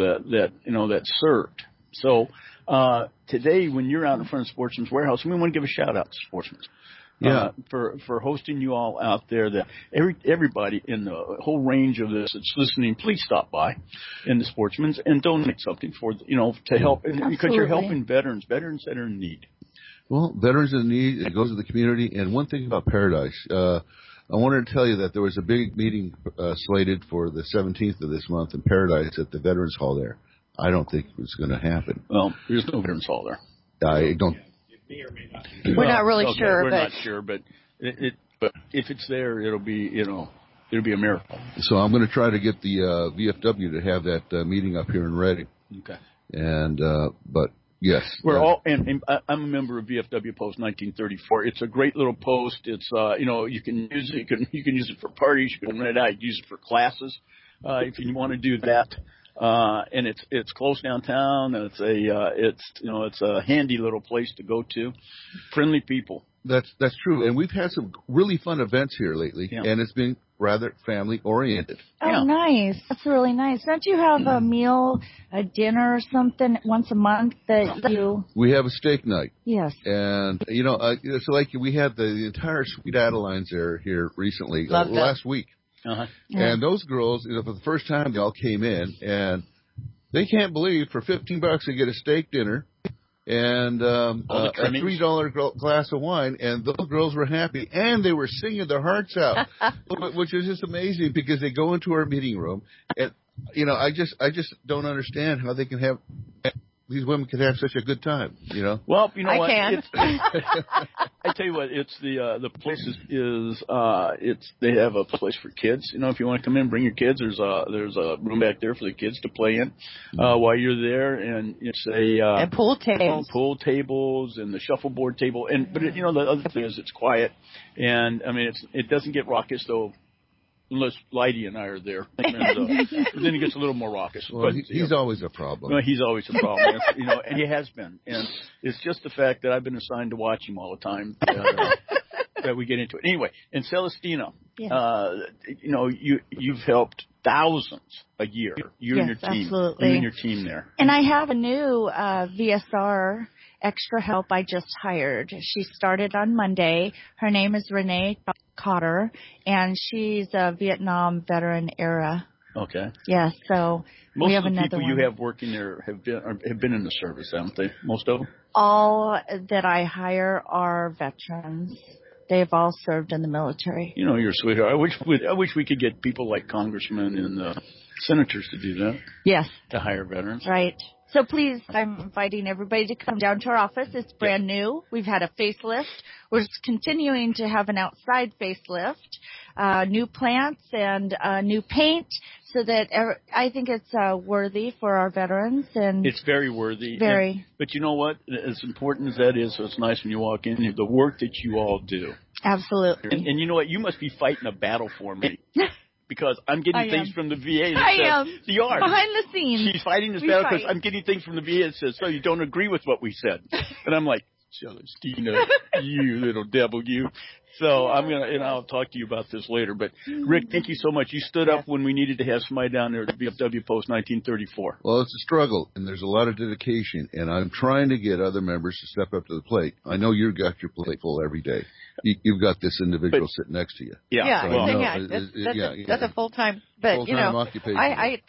that served. So today, when you're out in front of Sportsman's Warehouse, we want to give a shout out to Sportsman's. For hosting you all out there. That everybody in the whole range of this that's listening, please stop by in the Sportsman's and donate something to help, because you're helping veterans that are in need. Well, veterans in need, it goes to the community. And one thing about Paradise, I wanted to tell you that there was a big meeting slated for the 17th of this month in Paradise at the Veterans Hall there. I don't think it's going to happen. Well, there's no Veterans Hall there. I don't. We're not really sure. We're not sure, but but if it's there, it'll be a miracle. So I'm going to try to get the VFW to have that meeting up here in Reading. Okay. And but yes, we're all and I'm a member of VFW Post 1934. It's a great little post. It's you can use it. You can use it for parties. You can rent it out. You can use it for classes if you want to do that. And it's close downtown. And it's a handy little place to go to. Friendly people. That's true. And we've had some really fun events here lately, and it's been rather family oriented. Oh, nice. That's really nice. Don't you have a meal, a dinner or something once a month that you... We have a steak night. Yes. And, so like we had the entire Sweet Adelines here recently, last week. Uh-huh. And those girls, for the first time, they all came in, and they can't believe for $15 they get a steak dinner and a $3 glass of wine, and those girls were happy, and they were singing their hearts out, which is just amazing because they go into our meeting room, and I just don't understand how they can have. These women can have such a good time, Well, you know I what? can. I tell you what, it's the place they have a place for kids. If you want to come in, bring your kids. There's a room back there for the kids to play in while you're there, and it's and pool tables and the shuffleboard table. But the other thing is it's quiet, and I mean it doesn't get raucous though. Unless Leidy and I are there, and, then it gets a little more raucous. Well, but he's always a problem. No, he's always a problem. And he has been. And it's just the fact that I've been assigned to watch him all the time that we get into it. Anyway, in Celestino, you've helped thousands a year. You and your team. Absolutely. You and your team there. And I have a new VSR extra help I just hired. She started on Monday. Her name is Renee Cotter, and she's a Vietnam veteran era. Okay. Yes, so most we have of the another people one. you have working there have been in the service, haven't they? Most of them? All that I hire are veterans. They've all served in the military. You're a sweetheart. I wish we could get people like congressmen and senators to do that. Yes. To hire veterans. Right. So please, I'm inviting everybody to come down to our office. It's brand new. We've had a facelift. We're continuing to have an outside facelift, new plants and new paint, so that I think it's worthy for our veterans. And it's very worthy. Very. But you know what? As important as that is, so it's nice when you walk in, the work that you all do. Absolutely. And you know what? You must be fighting a battle for me. Because I'm getting things from the VA that says, you are. Behind the scenes. She's fighting this battle because I'm getting things from the VA that says, so you don't agree with what we said. And I'm like, Celestina, you little devil, you. So I'm going to, I'll talk to you about this later. But Rick, thank you so much. You stood up when we needed to have somebody down there at VFW Post 1934. Well, it's a struggle, and there's a lot of dedication, and I'm trying to get other members to step up to the plate. I know you've got your plate full every day. You've got this individual sitting next to you. Yeah, so that's a full time. But full-time occupation. I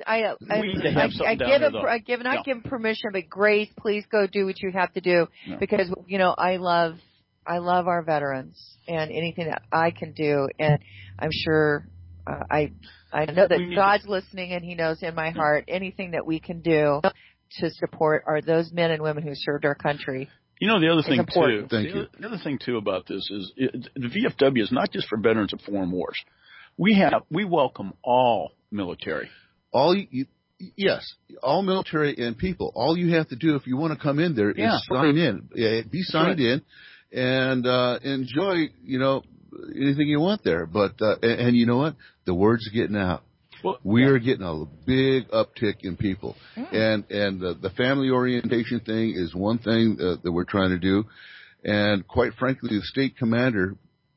give him permission, but Grace, please go do what you have to do because I love our veterans and anything that I can do, and I'm sure I know that God's listening and He knows in my heart anything that we can do to support those men and women who served our country. The other thing too. The other thing too about this is the VFW is not just for veterans of foreign wars. We welcome all military. Yes, all military and people. All you have to do if you want to come in there is sign in. Be signed in and enjoy anything you want there. But and you know what? The word's getting out. we are getting a big uptick in people. And the family orientation thing is one thing that we're trying to do. And quite frankly, the state commander,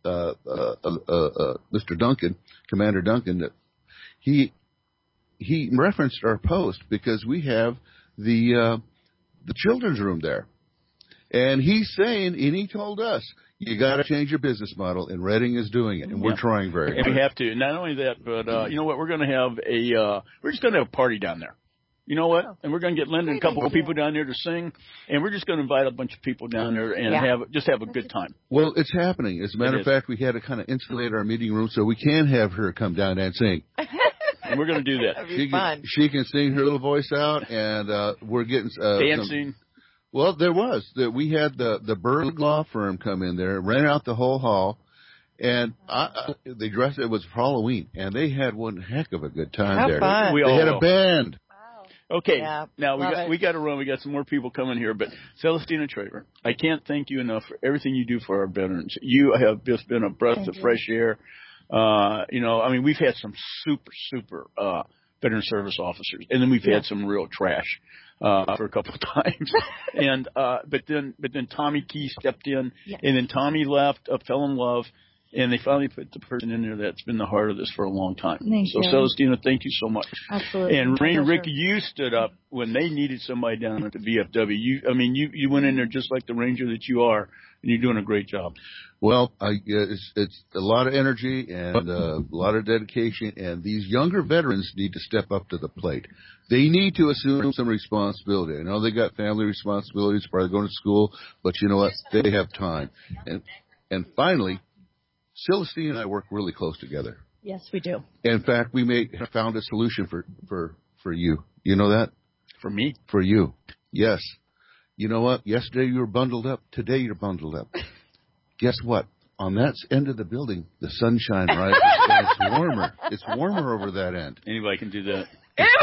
Mr. Duncan, Commander Duncan, that he referenced our post because we have the children's room there. And he's saying, and he told us, you got to change your business model, and Reading is doing it, and we're trying very hard. And we have to. Not only that, but you know what? We're going to have we're just going to have a party down there. You know what? And we're going to get Linda and a couple of people down there to sing, and we're just going to invite a bunch of people down there and have a good time. Well, it's happening. As a matter of fact, we had to kind of insulate our meeting room so we can have her come down and sing. And we're going to do that. That'd be fun. She can sing her little voice out, and we're getting dancing. Well, we had the Berg Law Firm come in there, rent out the whole hall, and they dressed it was Halloween, and they had one heck of a good time there. Fun. They had a band. Okay, Yeah, now we got to run. We got some more people coming here, but Celestina Traver, I can't thank you enough for everything you do for our veterans. You have just been a breath of fresh air. We've had some super veteran service officers, and then we've had some real trash for a couple of times. And but then Tommy Key stepped in, and then Tommy left, fell in love. And they finally put the person in there that's been the heart of this for a long time. Thank you. Celestina, thank you so much. Absolutely. And Rainy Rick, you stood up when they needed somebody down at the VFW. You went in there just like the Ranger that you are, and you're doing a great job. Well, it's a lot of energy and a lot of dedication, and these younger veterans need to step up to the plate. They need to assume some responsibility. I know they got family responsibilities, probably going to school, but you know what? They have time. And finally, Celestine and I work really close together. Yes, we do. In fact, we found a solution for you. You know that? For me? For you. Yes. You know what? Yesterday you were bundled up. Today you're bundled up. Guess what? On that end of the building, the sunshine rises and it's warmer. It's warmer over that end. Anybody can do that.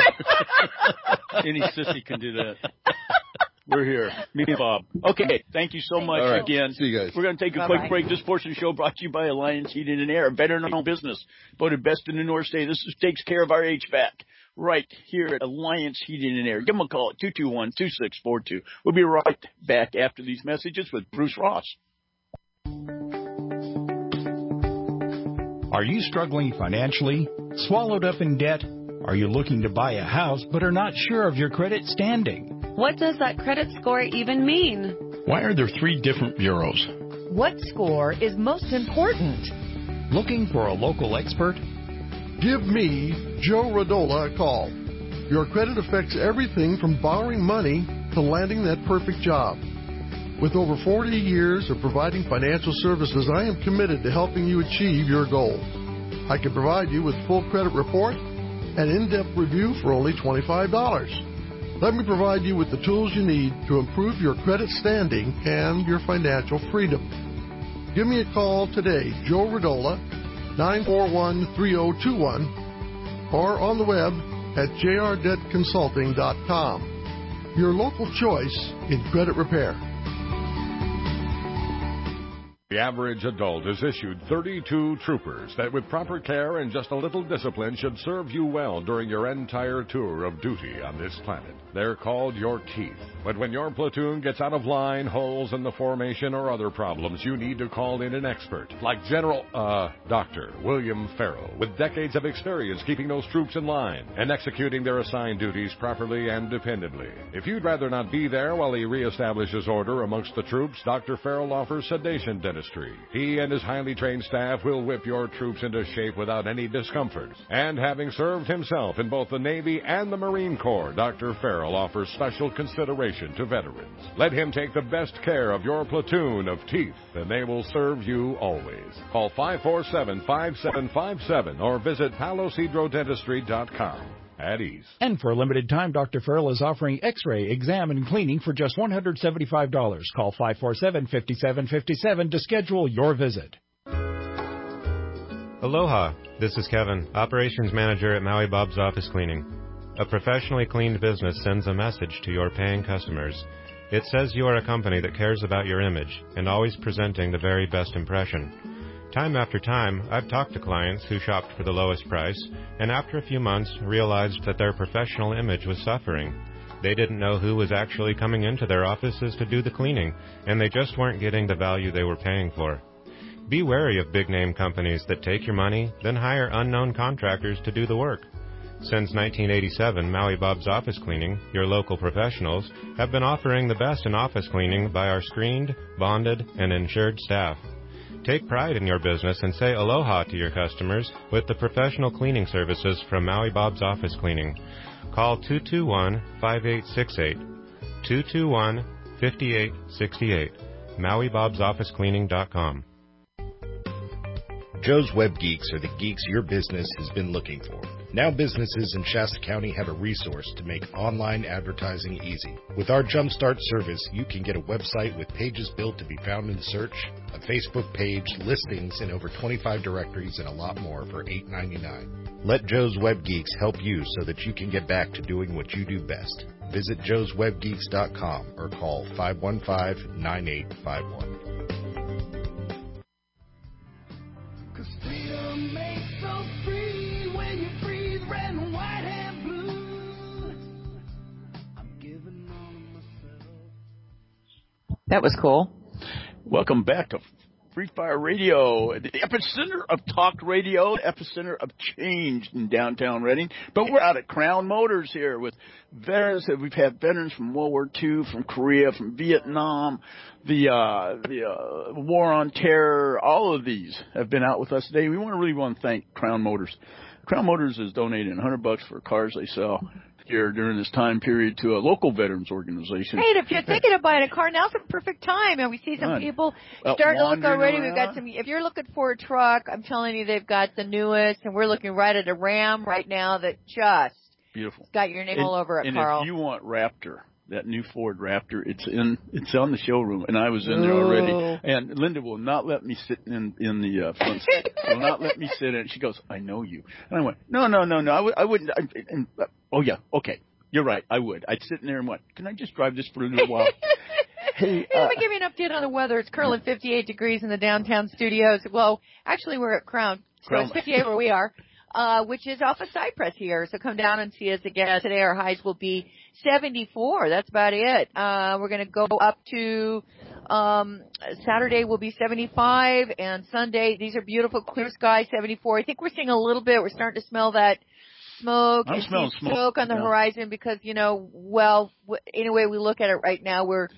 Any sissy can do that. We're here. Me and Bob. Okay. Thank you so much again. See you guys. We're going to take a quick break. This portion of the show brought to you by Alliance Heating and Air, a veteran-owned business, voted best in the North State. This takes care of our HVAC right here at Alliance Heating and Air. Give them a call at 221-2642. We'll be right back after these messages with Bruce Ross. Are you struggling financially? Swallowed up in debt? Are you looking to buy a house but are not sure of your credit standing? What does that credit score even mean? Why are there 3 different bureaus? What score is most important? Looking for a local expert? Give me, Joe Radola, a call. Your credit affects everything from borrowing money to landing that perfect job. With over 40 years of providing financial services, I am committed to helping you achieve your goals. I can provide you with full credit report and in-depth review for only $25. Let me provide you with the tools you need to improve your credit standing and your financial freedom. Give me a call today, Joe Radola, 941-3021, or on the web at jrdebtconsulting.com. Your local choice in credit repair. The average adult is issued 32 troopers that with proper care and just a little discipline should serve you well during your entire tour of duty on this planet. They're called your teeth. But when your platoon gets out of line, holes in the formation, or other problems, you need to call in an expert like Dr. William Farrell, with decades of experience keeping those troops in line and executing their assigned duties properly and dependably. If you'd rather not be there while he reestablishes order amongst the troops, Dr. Farrell offers sedation dentistry. He and his highly trained staff will whip your troops into shape without any discomfort. And having served himself in both the Navy and the Marine Corps, Dr. Farrell offers special consideration to veterans. Let him take the best care of your platoon of teeth, and they will serve you always. Call 547-5757 or visit palosidrodentistry.com. At ease. And for a limited time, Dr. Farrell is offering X-ray, exam, and cleaning for just $175. Call 547-5757 to schedule your visit. Aloha, this is Kevin, Operations Manager at Maui Bob's Office Cleaning. A professionally cleaned business sends a message to your paying customers. It says you are a company that cares about your image and always presenting the very best impression. Time after time, I've talked to clients who shopped for the lowest price, and after a few months realized that their professional image was suffering. They didn't know who was actually coming into their offices to do the cleaning, and they just weren't getting the value they were paying for. Be wary of big-name companies that take your money, then hire unknown contractors to do the work. Since 1987, Maui Bob's Office Cleaning, your local professionals, have been offering the best in office cleaning by our screened, bonded, and insured staff. Take pride in your business and say aloha to your customers with the professional cleaning services from Maui Bob's Office Cleaning. Call 221-5868, 221-5868, MauiBob'sOfficeCleaning.com. Joe's Web Geeks are the geeks your business has been looking for. Now businesses in Shasta County have a resource to make online advertising easy. With our Jumpstart service, you can get a website with pages built to be found in search, a Facebook page, listings in over 25 directories, and a lot more for $8.99. Let Joe's Web Geeks help you so that you can get back to doing what you do best. Visit joeswebgeeks.com or call 515-9851. That was cool. Welcome back to Free Fire Radio, the epicenter of talk radio, epicenter of change in downtown Redding. But we're out at Crown Motors here with veterans. We've had veterans from World War II, from Korea, from Vietnam, the War on Terror. All of these have been out with us today. We really want to thank Crown Motors. Crown Motors is donating $100 for cars they sell here during this time period to a local veterans organization. Hey, if you're thinking of buying a car, now's the perfect time. And we see some people starting to look already. We've got some. If you're looking for a truck, I'm telling you, they've got the newest, and we're looking right at a Ram right now that just beautiful. Got your name all over it, and Carl. If you want Raptor, that new Ford Raptor, it's on the showroom, and I was in there already. And Linda will not let me sit in the front seat. Will not let me sit in it. She goes, "I know you," and I went, "No, I wouldn't." Oh yeah, okay, you're right, I would. I'd sit in there and what? Can I just drive this for a little while? Hey, let me give you an update on the weather. It's currently 58 degrees in the downtown studios. Well, actually, we're at Crown, so it's 58 where we are. Which is off of Cypress here. So come down and see us again. Today our highs will be 74. That's about it. We're going to go up to, Saturday will be 75 and Sunday, these are beautiful clear skies, 74. I think we're seeing a little bit, we're starting to smell that smoke. I'm smelling smoke on the horizon because, anyway, we look at it right now, we're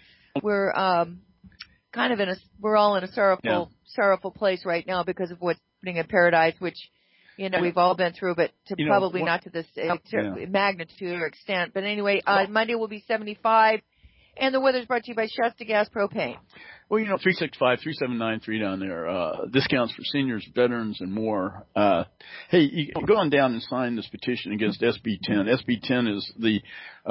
kind of we're all in a sorrowful place right now because of what's happening in Paradise, which, we've all been through, but probably not to this magnitude or extent. But anyway, Monday will be 75, and the weather's brought to you by Shasta Gas Propane. Well, 365-3793 down there, discounts for seniors, veterans, and more. Hey, you can go on down and sign this petition against SB 10. SB 10 is the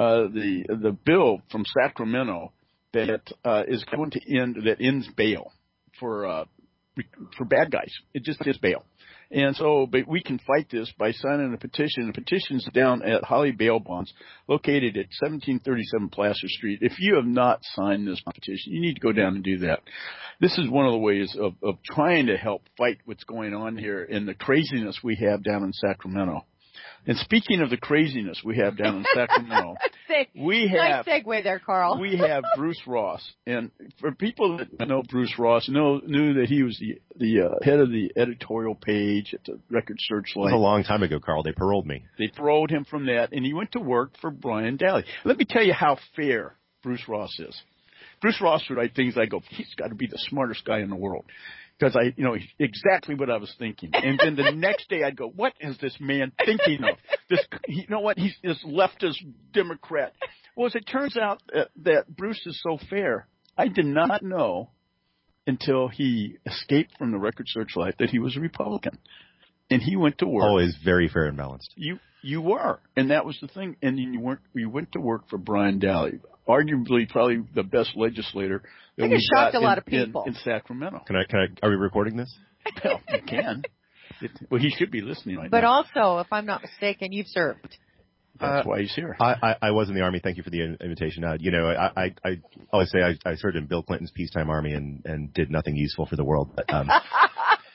bill from Sacramento that is going to ends bail for bad guys. It just is bail. And so, but we can fight this by signing a petition. The petition's down at Holly Bail Bonds, located at 1737 Placer Street. If you have not signed this petition, you need to go down and do that. This is one of the ways of trying to help fight what's going on here and the craziness we have down in Sacramento. And speaking of the craziness we have down in Sacramento, nice segue there, Carl. We have Bruce Ross, and for people that know Bruce Ross, knew that he was the head of the editorial page at the Record Searchlight. It was a long time ago, Carl. They paroled me. They paroled him from that, and he went to work for Brian Daly. Let me tell you how fair Bruce Ross is. Bruce Ross would write things. I go, he's got to be the smartest guy in the world. Because exactly what I was thinking. And then the next day I'd go, what is this man thinking of? He's this leftist Democrat. Well, as it turns out that Bruce is so fair, I did not know until he escaped from the Record Searchlight that he was a Republican. And he went to work. Always very fair and balanced. You were. And that was the thing. And you went to work for Brian Daly. Arguably, probably the best legislator that we got a lot of people in Sacramento. Are we recording this? Well, you can. Well, he should be listening right now. But also, if I'm not mistaken, you've served. That's why he's here. I was in the Army. Thank you for the invitation. I always say I served in Bill Clinton's peacetime army and did nothing useful for the world. But,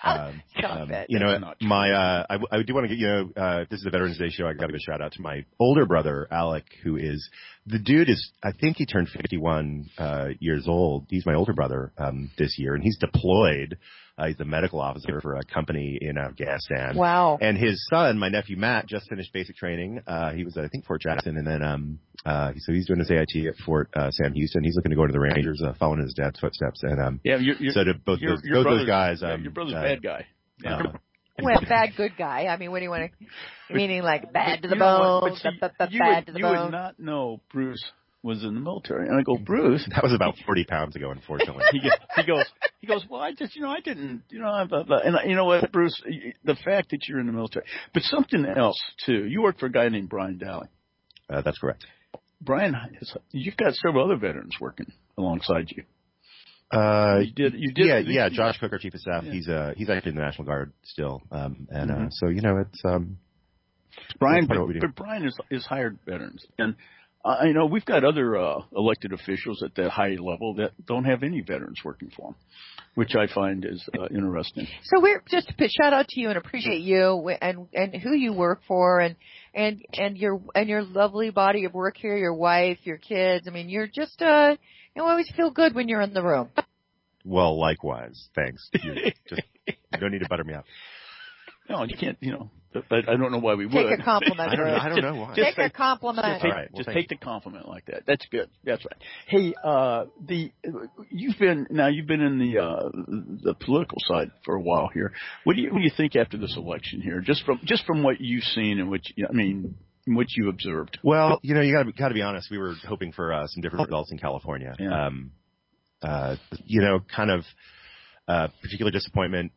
it. You know, I do want to get, if this is a Veterans Day show, I got to give a shout out to my older brother, Alec, who is, the dude is, I think he turned 51 years old. He's my older brother this year, and he's deployed. He's the medical officer for a company in Afghanistan. Wow. And his son, my nephew Matt, just finished basic training. He was, I think, Fort Jackson, and then so he's doing his AIT at Fort Sam Houston. He's looking to go into the Rangers, following his dad's footsteps. And so to both those guys, your brother's a bad guy. Yeah. Well, bad, good guy. I mean, what do you want to, meaning like bad to the bone, bad to the bone? You would not know Bruce was in the military. And I go, Bruce? That was about 40 pounds ago, unfortunately. he goes, well, I didn't, and you know what, Bruce, the fact that you're in the military, but something else too. You work for a guy named Brian Daly. That's correct. Brian, you've got several other veterans working alongside you. You did. Yeah. Josh Cook, our chief of staff, he's actually in the National Guard still. So, it's, Brian, but Brian is hired veterans. And, we've got other elected officials at that high level that don't have any veterans working for them, which I find is interesting. So we're just to shout out to you and appreciate you and who you work for and your lovely body of work here, your wife, your kids. I mean, you're just you always feel good when you're in the room. Well, likewise. Thanks. You don't need to butter me up. No, you can't. But I don't know why we would. Take a compliment. I don't know why. Take a compliment. Just take the compliment like that. That's good. That's right. Hey, you've been in the political side for a while here. What do you think after this election here? Just from what you've seen and what you observed. Well, you got to be honest. We were hoping for some different results in California. Yeah. Kind of particular disappointment.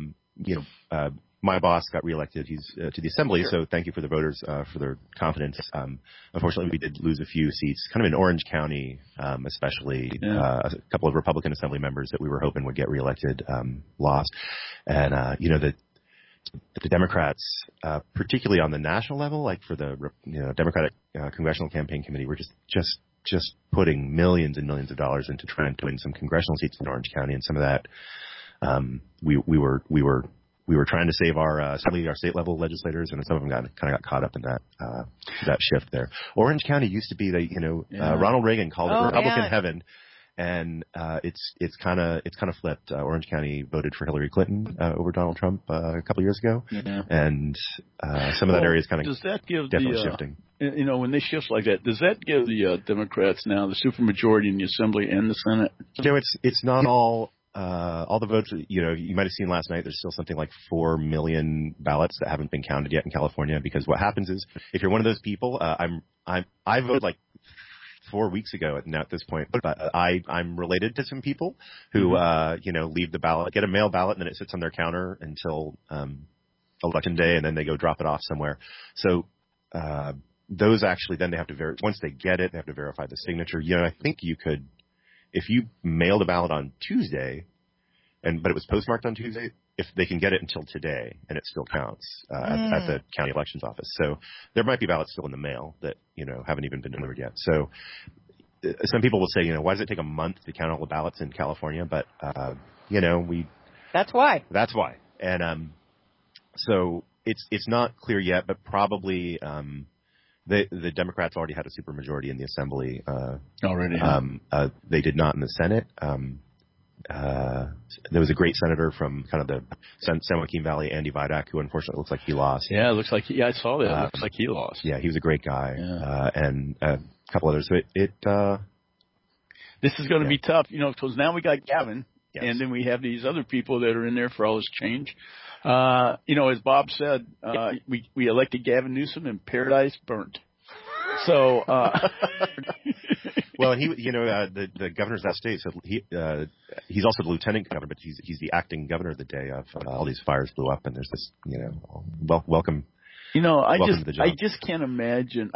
My boss got reelected. He's to the assembly, Sure. So thank you for the voters for their confidence. Unfortunately, we did lose a few seats, kind of in Orange County, especially. Yeah. A couple of Republican assembly members that we were hoping would get reelected lost, and the Democrats, particularly on the national level, like for the Democratic Congressional Campaign Committee, were just putting millions and millions of dollars into trying to win some congressional seats in Orange County, and some of that we were trying to save our state level legislators, and some of them got caught up in that shift there. Orange County used to be Ronald Reagan called it Republican heaven, and it's kind of flipped. Orange County voted for Hillary Clinton over Donald Trump a couple of years ago, and some of that area is kind of definitely shifting. When they shift like that, does that give the Democrats now the supermajority in the Assembly and the Senate? It's not all the votes. You might have seen last night. There's still something like 4 million ballots that haven't been counted yet in California. Because what happens is, if you're one of those people, I voted like 4 weeks ago at this point, but I'm related to some people who leave the ballot, get a mail ballot, and then it sits on their counter until election day, and then they go drop it off somewhere. So those actually then they have to once they get it, they have to verify the signature. I think you could. If you mailed a ballot on Tuesday, but it was postmarked on Tuesday, if they can get it until today, and it still counts at the county elections office. So there might be ballots still in the mail that haven't even been delivered yet. So some people will say, why does it take a month to count all the ballots in California? But That's why. That's why. And so it's not clear yet, but probably. The Democrats already had a supermajority in the Assembly. Already. They did not in the Senate. There was a great senator from kind of the San Joaquin Valley, Andy Vidak, who unfortunately looks like he lost. Yeah, it looks like I saw that. It looks like he lost. Yeah, he was a great guy. Yeah. And a couple others. So this is going to be tough, because now we got Gavin, yes. And then we have these other people that are in there for all this change. As Bob said, we elected Gavin Newsom and paradise burnt. So, well, and he, the governor of that state, so he's also the lieutenant governor, but he's the acting governor the day of all these fires blew up, and there's this, welcome. I just can't imagine.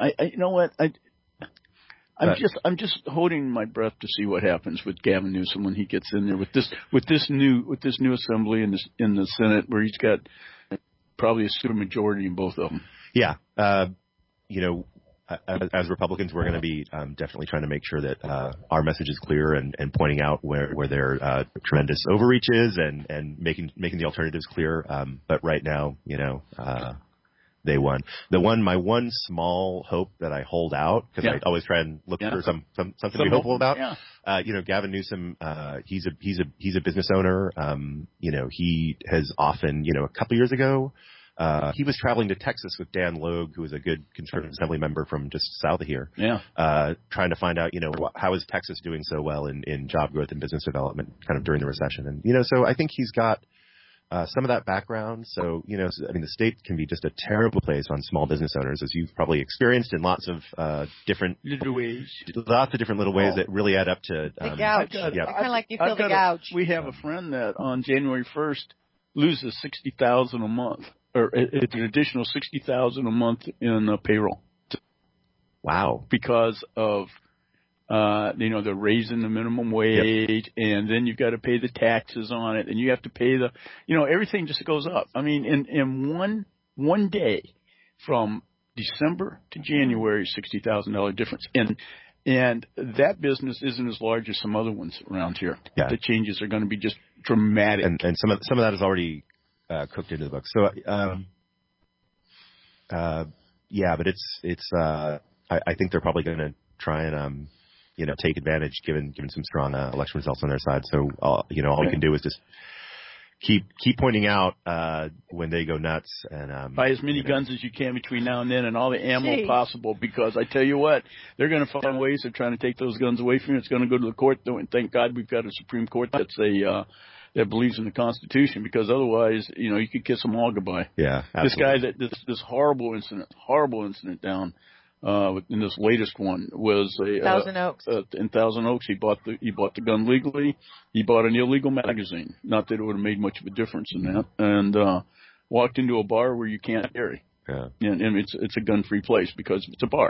I'm just holding my breath to see what happens with Gavin Newsom when he gets in there with this new assembly in the Senate, where he's got probably a supermajority in both of them. Yeah, as Republicans, we're going to be definitely trying to make sure that our message is clear and pointing out where there are tremendous overreaches and making the alternatives clear. But right now, they won. My one small hope that I hold out, because I always try and look for something to be hopeful about. Yeah. Gavin Newsom, he's a business owner. He has often, a couple years ago, he was traveling to Texas with Dan Logue, who is a good conservative assembly member from just south of here. Yeah. Trying to find out, how is Texas doing so well in job growth and business development kind of during the recession. And, so I think he's got some of that background. So, the state can be just a terrible place on small business owners, as you've probably experienced in lots of different little ways, that really add up to the gouge. Kind of like you feel the gouge. We have a friend that on January 1st loses $60,000 a month, or it's an additional $60,000 a month in payroll. Wow! Because of they're raising the minimum wage, and then you've got to pay the taxes on it, and you have to pay everything just goes up. I mean, in one day, from December to January, $60,000 difference, and that business isn't as large as some other ones around here. Yeah. The changes are going to be just dramatic, and some of that is already cooked into the book. So, but it's I think they're probably going to try and take advantage given some strong election results on their side. So all we can do is just keep pointing out when they go nuts and buy as many guns as you can between now and then, and all the ammo possible, because I tell you what, they're going to find ways of trying to take those guns away from you. It's going to go to the court, and thank God we've got a Supreme Court that believes in the Constitution, because otherwise, you could kiss them all goodbye. Yeah, absolutely. This guy this horrible incident down in this latest one was Thousand Oaks. In Thousand Oaks, he bought the gun legally. He bought an illegal magazine. Not that it would have made much of a difference in that. And walked into a bar where you can't carry. Yeah. And it's a gun-free place because it's a bar.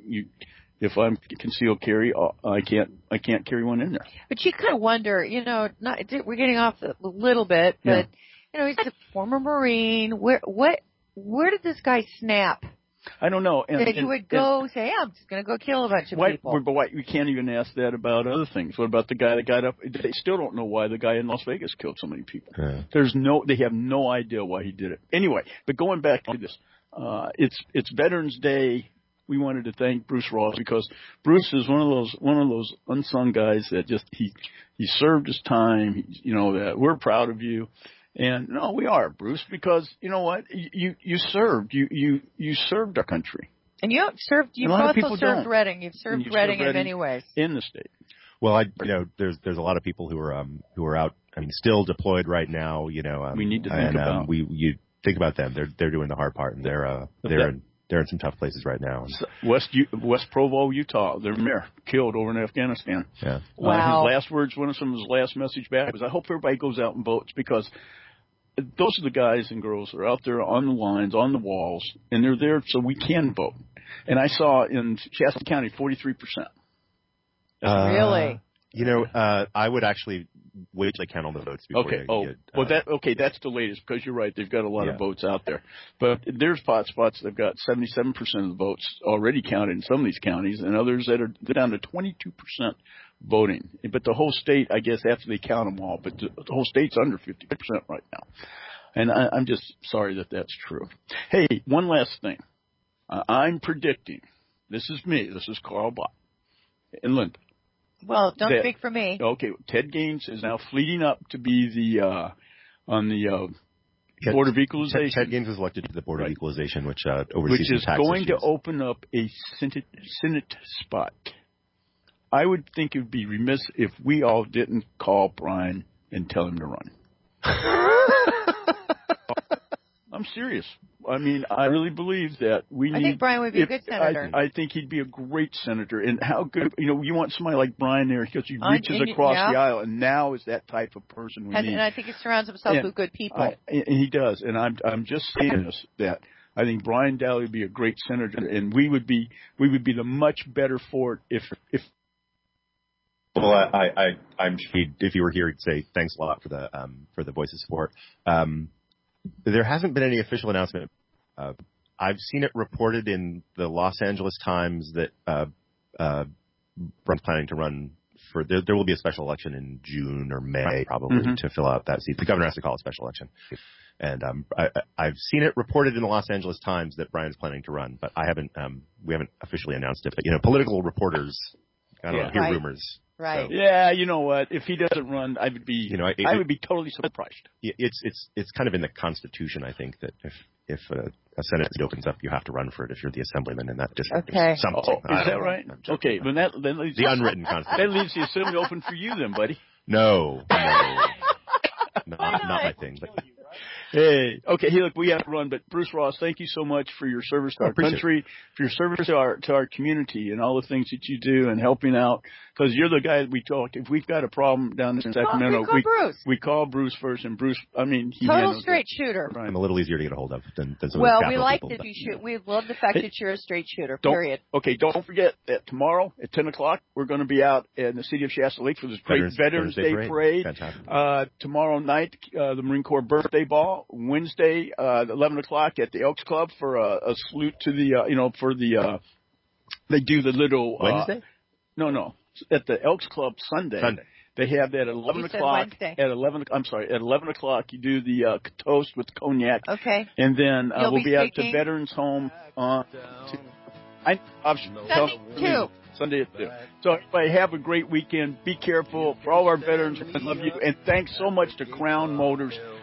If I'm concealed carry, I can't carry one in there. But you kind of wonder, we're getting off a little bit, but he's a former Marine. Where did this guy snap? I don't know. That you would go say, I'm just going to go kill a bunch of people. But why, we can't even ask that about other things. What about the guy that got up? They still don't know why the guy in Las Vegas killed so many people. Yeah. They have no idea why he did it. Anyway, but going back to this, it's Veterans Day. We wanted to thank Bruce Ross, because Bruce is one of those unsung guys that just he served his time. That we're proud of you. And no, we are, Bruce, because you know what? You served. You served our country. And you served. You also served Reading. You've served Reading in many ways in the state. Well, there's a lot of people who are out. I mean, still deployed right now. We need to think about. You think about them. They're doing the hard part, and they're in some tough places right now. West Provo, Utah. Their mayor killed over in Afghanistan. Yeah. Wow. His last words, one of his last message back was, "I hope everybody goes out and votes, because those are the guys and girls that are out there on the lines, on the walls, and they're there so we can vote." And I saw in Shasta County 43%. Really? I would actually wait till they count all the votes before that's the latest, because you're right. They've got a lot of votes out there. But there's spots they've got 77% of the votes already counted in some of these counties, and others they're down to 22% voting. But the whole state, I guess, after they count them all, but the whole state's under 50% right now. And I'm just sorry that that's true. Hey, one last thing. I'm predicting, this is me, this is Carl Bott in Linda. Well, don't speak for me. Okay, Ted Gaines is now fleeting up to be the Board of Equalization. Ted Gaines was elected to the Board of Equalization, which oversees which is tax going issues. to open up a Senate spot. I would think it would be remiss if we all didn't call Brian and tell him to run. I'm serious. I mean, I really believe that I think Brian would be a good senator. I think he'd be a great senator. And how good, you want somebody like Brian there, because he reaches across the aisle, and now is that type of person we need. And I think he surrounds himself with good people. And he does. And I'm just saying this, that I think Brian Daly would be a great senator, and we would be the much better for it if. Well, I'm sure if you were here, he'd say thanks a lot for the voice of support. There hasn't been any official announcement I've seen it reported in the Los Angeles Times that Brian's planning to run for. There will be a special election in June or May, probably, to fill out that seat. The governor has to call a special election. And I've seen it reported in the Los Angeles Times that Brian's planning to run, but we haven't officially announced it. But political reporters, I don't know, hear rumors. Right. So, yeah, you know what? If he doesn't run, I would be. I would be totally surprised. It's kind of in the Constitution, I think, that if a Senate seat opens up, you have to run for it if you're the assemblyman in that district. Okay. Something. Is that right? Okay, but then leaves the unwritten Constitution. That leaves the assembly open for you, then, buddy. No. Not my thing. But. Hey, okay. Hey, look, we have to run, but Bruce Ross, thank you so much for your service to our country, for your service to our community, and all the things that you do and helping out. Because you're the guy that we talk. If we've got a problem down in Sacramento, we call Bruce first, and Bruce. I mean, he total straight shooter. I'm a little easier to get a hold of than some well, of the we like people, that you shoot. We love the fact that you're a straight shooter. Period. Don't forget that tomorrow at 10:00 we're going to be out in the city of Shasta Lake for this great Veterans Day Parade. Tomorrow night, the Marine Corps birthday ball. Wednesday, 11:00 at the Elks Club for a salute to the they do the little Wednesday. No. At the Elks Club Sunday. They have that at 11:00. At 11:00 you do the toast with cognac. Okay. And then we'll be out to speaking? Veterans Home Sunday at 2. So everybody have a great weekend. Be careful. For all our veterans, we love you. And thanks so much to Crown Motors